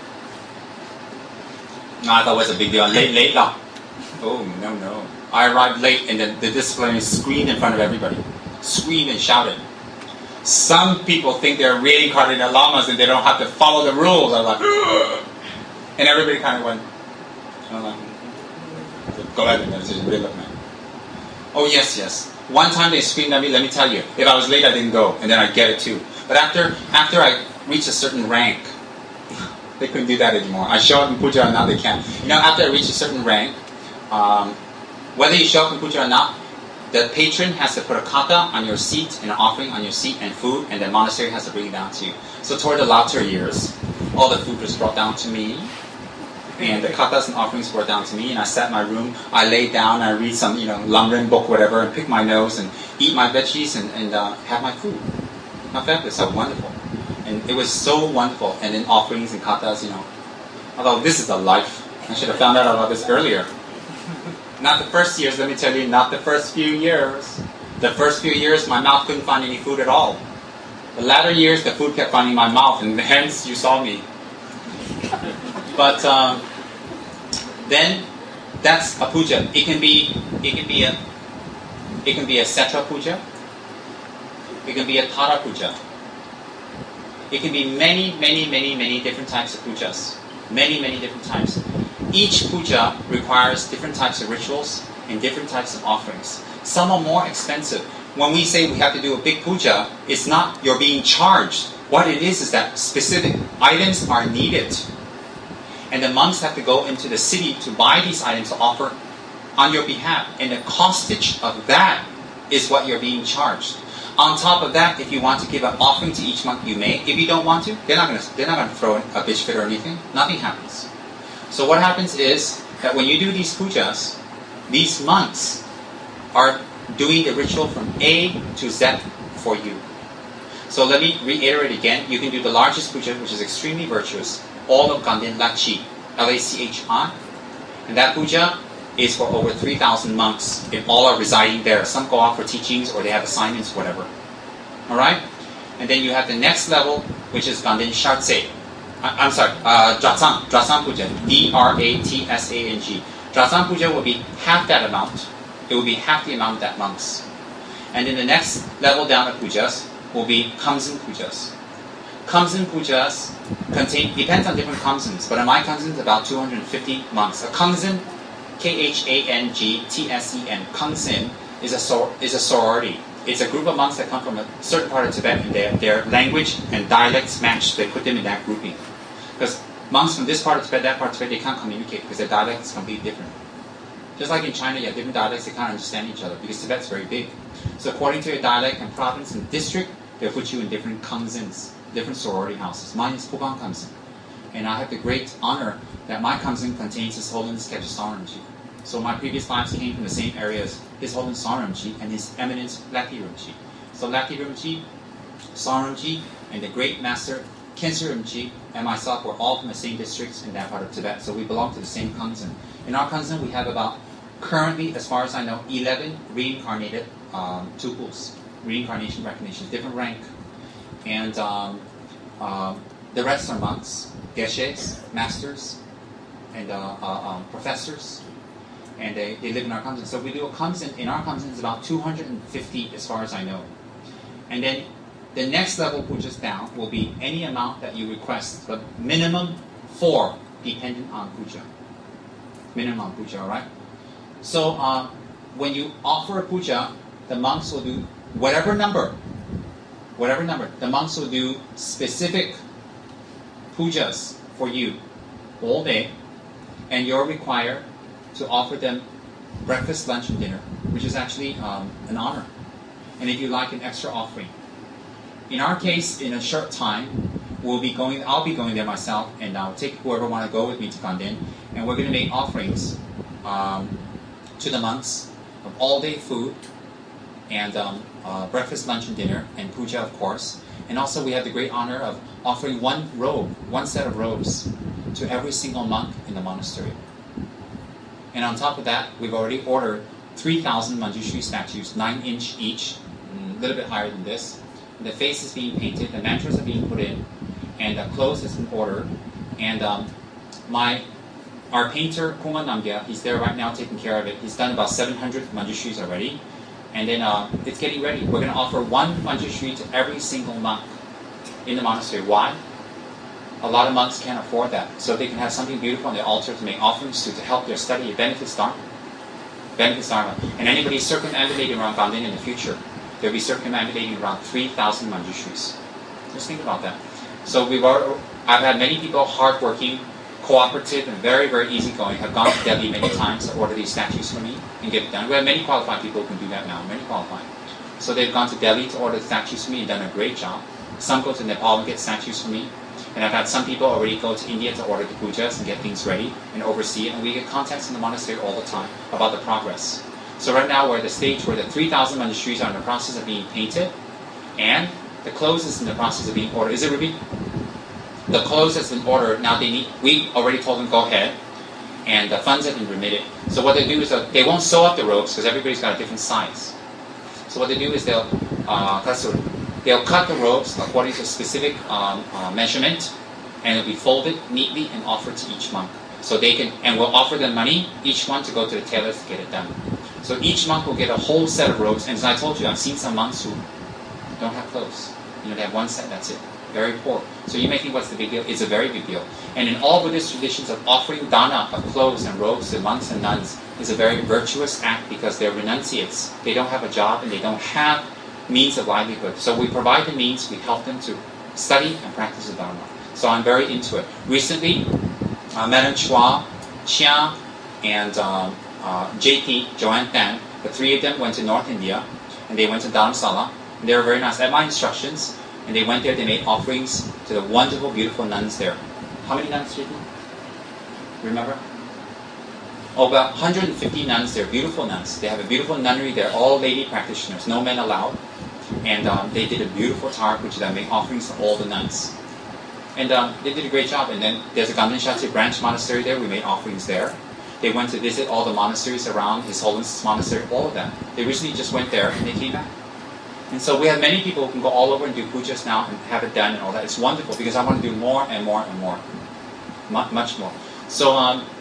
I thought it was a big deal. Late lah. Oh, no. I arrived late and then the disciplinarian screamed in front of everybody. Screamed and shouted. Some people think they're reincarnated lamas and they don't have to follow the rules. I was like, ugh! And everybody kind of went, go ahead, man. This is real, man. Oh yes, yes. One time they screamed at me. Let me tell you, if I was late, I didn't go, and then I get it too. But after I reached a certain rank, they couldn't do that anymore. I show up in puja or not, they can't. You know, after I reach a certain rank, whether you show up in puja or not, the patron has to put a kata on your seat and an offering on your seat and food, and the monastery has to bring it down to you. So toward the latter years, all the food was brought down to me, and the katas and offerings were down to me, and I sat in my room, I lay down, I read some, Lamrim book, whatever, and pick my nose and eat my veggies and have my food. How fabulous, how wonderful. And it was so wonderful. And then offerings and katas, although this is a life. I should have found out about this earlier. Not the first years, let me tell you, not the first few years. The first few years, my mouth couldn't find any food at all. The latter years, the food kept finding my mouth, and hence you saw me. But then that's a puja. It can be a setra puja. It can be a tara puja. It can be many, many, many, many different types of pujas. Many, many different types. Each puja requires different types of rituals and different types of offerings. Some are more expensive. When we say we have to do a big puja, it's not you're being charged. What it is that specific items are needed. And the monks have to go into the city to buy these items to offer on your behalf. And the costage of that is what you're being charged. On top of that, if you want to give an offering to each monk, you may. If you don't want to, they're not going to throw a bitch fit or anything. Nothing happens. So what happens is that when you do these pujas, these monks are doing the ritual from A to Z for you. So let me reiterate again. You can do the largest puja, which is extremely virtuous, all of Ganden Lachi, Lachi. And that puja is for over 3,000 monks. If all are residing there. Some go off for teachings or they have assignments, whatever. Alright? And then you have the next level, which is Ganden Shartse. Dratsang Puja. D-R-A-T-S-A-N-G. Dratsang Puja will be half that amount. It will be half the amount that monks. And then the next level down of pujas will be Kamsen Pujas. Kamsen Pujas depends on different Kamsens, but in my Kamsen, about 250 monks. A Kamsen, K-H-A-N-G-T-S-E-N, Kamsen is a sorority. It's a group of monks that come from a certain part of Tibet, and their language and dialects match. They put them in that grouping. Because monks from this part of Tibet, that part of Tibet, they can't communicate because their dialect is completely different. Just like in China, you have different dialects, they can't understand each other because Tibet's very big. So according to your dialect and province and district, they'll put you in different Kamsens, different sorority houses. Mine is Pubang Kamsen. And I have the great honor that my Kamsen contains His Holiness Kheche Saramji. So my previous lives came from the same areas, His Holiness Saramji and His Eminence Laki Rimji. So Laki Rimji, Saramji, and the great master Khensa Rimji and myself were all from the same districts in that part of Tibet. So we belong to the same Kamsen. In our Kamsen, we have about, currently, as far as I know, 11 reincarnated tupuls, reincarnation recognitions, different rank. And the rest are monks, geshes, masters, and professors. And they live in our Kamsen. So we do a Kamsen, in our Kamsen is about 250 as far as I know. And then the next level pujas down will be any amount that you request, but minimum 4, dependent on puja. Minimum on puja, alright? So when you offer a puja, the monks will do whatever number. The monks will do specific pujas for you all day, and you're required to offer them breakfast, lunch, and dinner, which is actually an honor. And if you like, an extra offering. In our case, in a short time, I'll be going there myself, and I'll take whoever want to go with me to Ganden, and we're going to make offerings to the monks of all-day food, and breakfast, lunch, and dinner, and puja, of course. And also we have the great honor of offering one set of robes, to every single monk in the monastery. And on top of that, we've already ordered 3,000 Manjushri statues, 9-inch each, a little bit higher than this. The face is being painted, the mantras are being put in, and the clothes has been ordered. And our painter, Kuma Namgya, he's there right now taking care of it. He's done about 700 Manjushris already. And then it's getting ready. We're going to offer one Manjushri to every single monk in the monastery. Why? A lot of monks can't afford that. So they can have something beautiful on the altar to make offerings to help their study. It benefits Dharma. benefits Dharma. And anybody circumambulating around Ganden in the future, they'll be circumambulating around 3,000 Manjushris. Just think about that. So I've had many people, hardworking, cooperative, and very, very easygoing, have gone to Delhi many times to order these statues for me and get it done. We have many qualified people who can do that now, many qualified. So they've gone to Delhi to order the statues for me and done a great job. Some go to Nepal and get statues for me. And I've had some people already go to India to order the pujas and get things ready and oversee it. And we get contacts in the monastery all the time about the progress. So right now we're at the stage where the 3,000 manuscripts are in the process of being painted, and the clothes is in the process of being ordered. Is it, Ruby? The clothes has been ordered. Now we already told them go ahead, and the funds have been remitted. So what they do is they won't sew up the robes because everybody's got a different size. So what they do is they'll cut the robes according to a specific measurement, and it'll be folded neatly and offered to each monk. So they can, and we'll offer them money, each one, to go to the tailors to get it done. So each monk will get a whole set of robes. And as I told you, I've seen some monks who don't have clothes. They have one set, that's it. Very poor. So you may think, what's the big deal? It's a very big deal. And in all Buddhist traditions of offering dana of clothes and robes to monks and nuns is a very virtuous act because they're renunciates. They don't have a job and they don't have means of livelihood. So we provide the means, we help them to study and practice the Dharma. So I'm very into it. Recently, Madam Chua, Chia, and JT, Joanne Tan, the three of them went to North India, and they went to Dharamsala, and they were very nice. At my instructions, and they went there, they made offerings to the wonderful, beautiful nuns there. How many nuns did you remember? Oh, about 150 nuns there, beautiful nuns. They have a beautiful nunnery there, all lady practitioners, no men allowed. And they did a beautiful Tar Puja, make offerings to all the nuns. And they did a great job. And then there's a Ganden Shatri branch monastery there, we made offerings there. They went to visit all the monasteries around, His Holiness Monastery, all of them. They recently just went there and they came back. And so we have many people who can go all over and do pujas now and have it done and all that. It's wonderful because I want to do more and more and more. Much more. So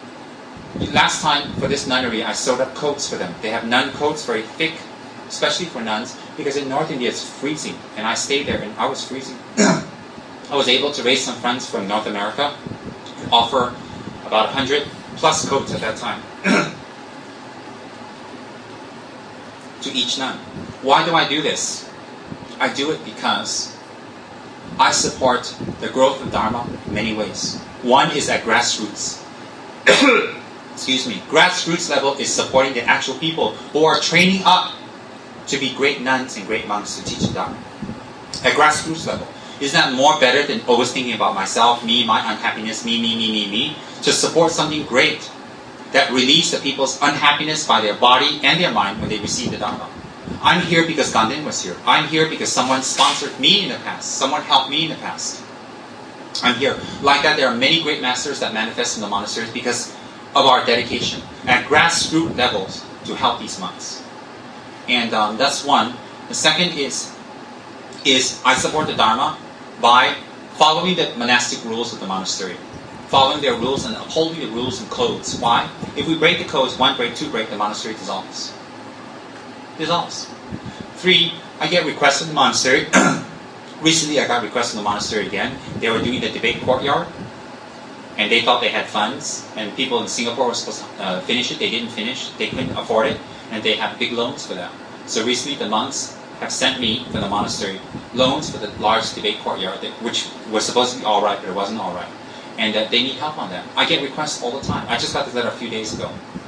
last time for this nunnery, I sewed up coats for them. They have nun coats, very thick, especially for nuns, because in North India it's freezing. And I stayed there and I was freezing. I was able to raise some funds from North America and offer about 100 plus coats at that time to each nun. Why do I do this? I do it because I support the growth of Dharma in many ways. One is at grassroots. Excuse me. Grassroots level is supporting the actual people who are training up to be great nuns and great monks to teach the Dharma. At grassroots level. Isn't that more better than always thinking about myself, me, my unhappiness, me? To support something great that relieves the people's unhappiness by their body and their mind when they receive the Dharma. I'm here because Ganden was here. I'm here because someone sponsored me in the past. Someone helped me in the past. I'm here. Like that, there are many great masters that manifest in the monasteries because of our dedication at grassroots levels to help these monks. And that's one. The second is I support the Dharma by following the monastic rules of the monastery. Following their rules and upholding the rules and codes. Why? If we break the codes, 1 break, 2 break, the monastery dissolves. Dissolves. 3, I get requests in the monastery. Recently I got requests in the monastery again. They were doing the debate courtyard. And they thought they had funds. And people in Singapore were supposed to finish it. They didn't finish. They couldn't afford it. And they have big loans for that. So recently the monks have sent me from the monastery loans for the large debate courtyard, which was supposed to be all right, but it wasn't all right. And they need help on that. I get requests all the time. I just got this letter a few days ago.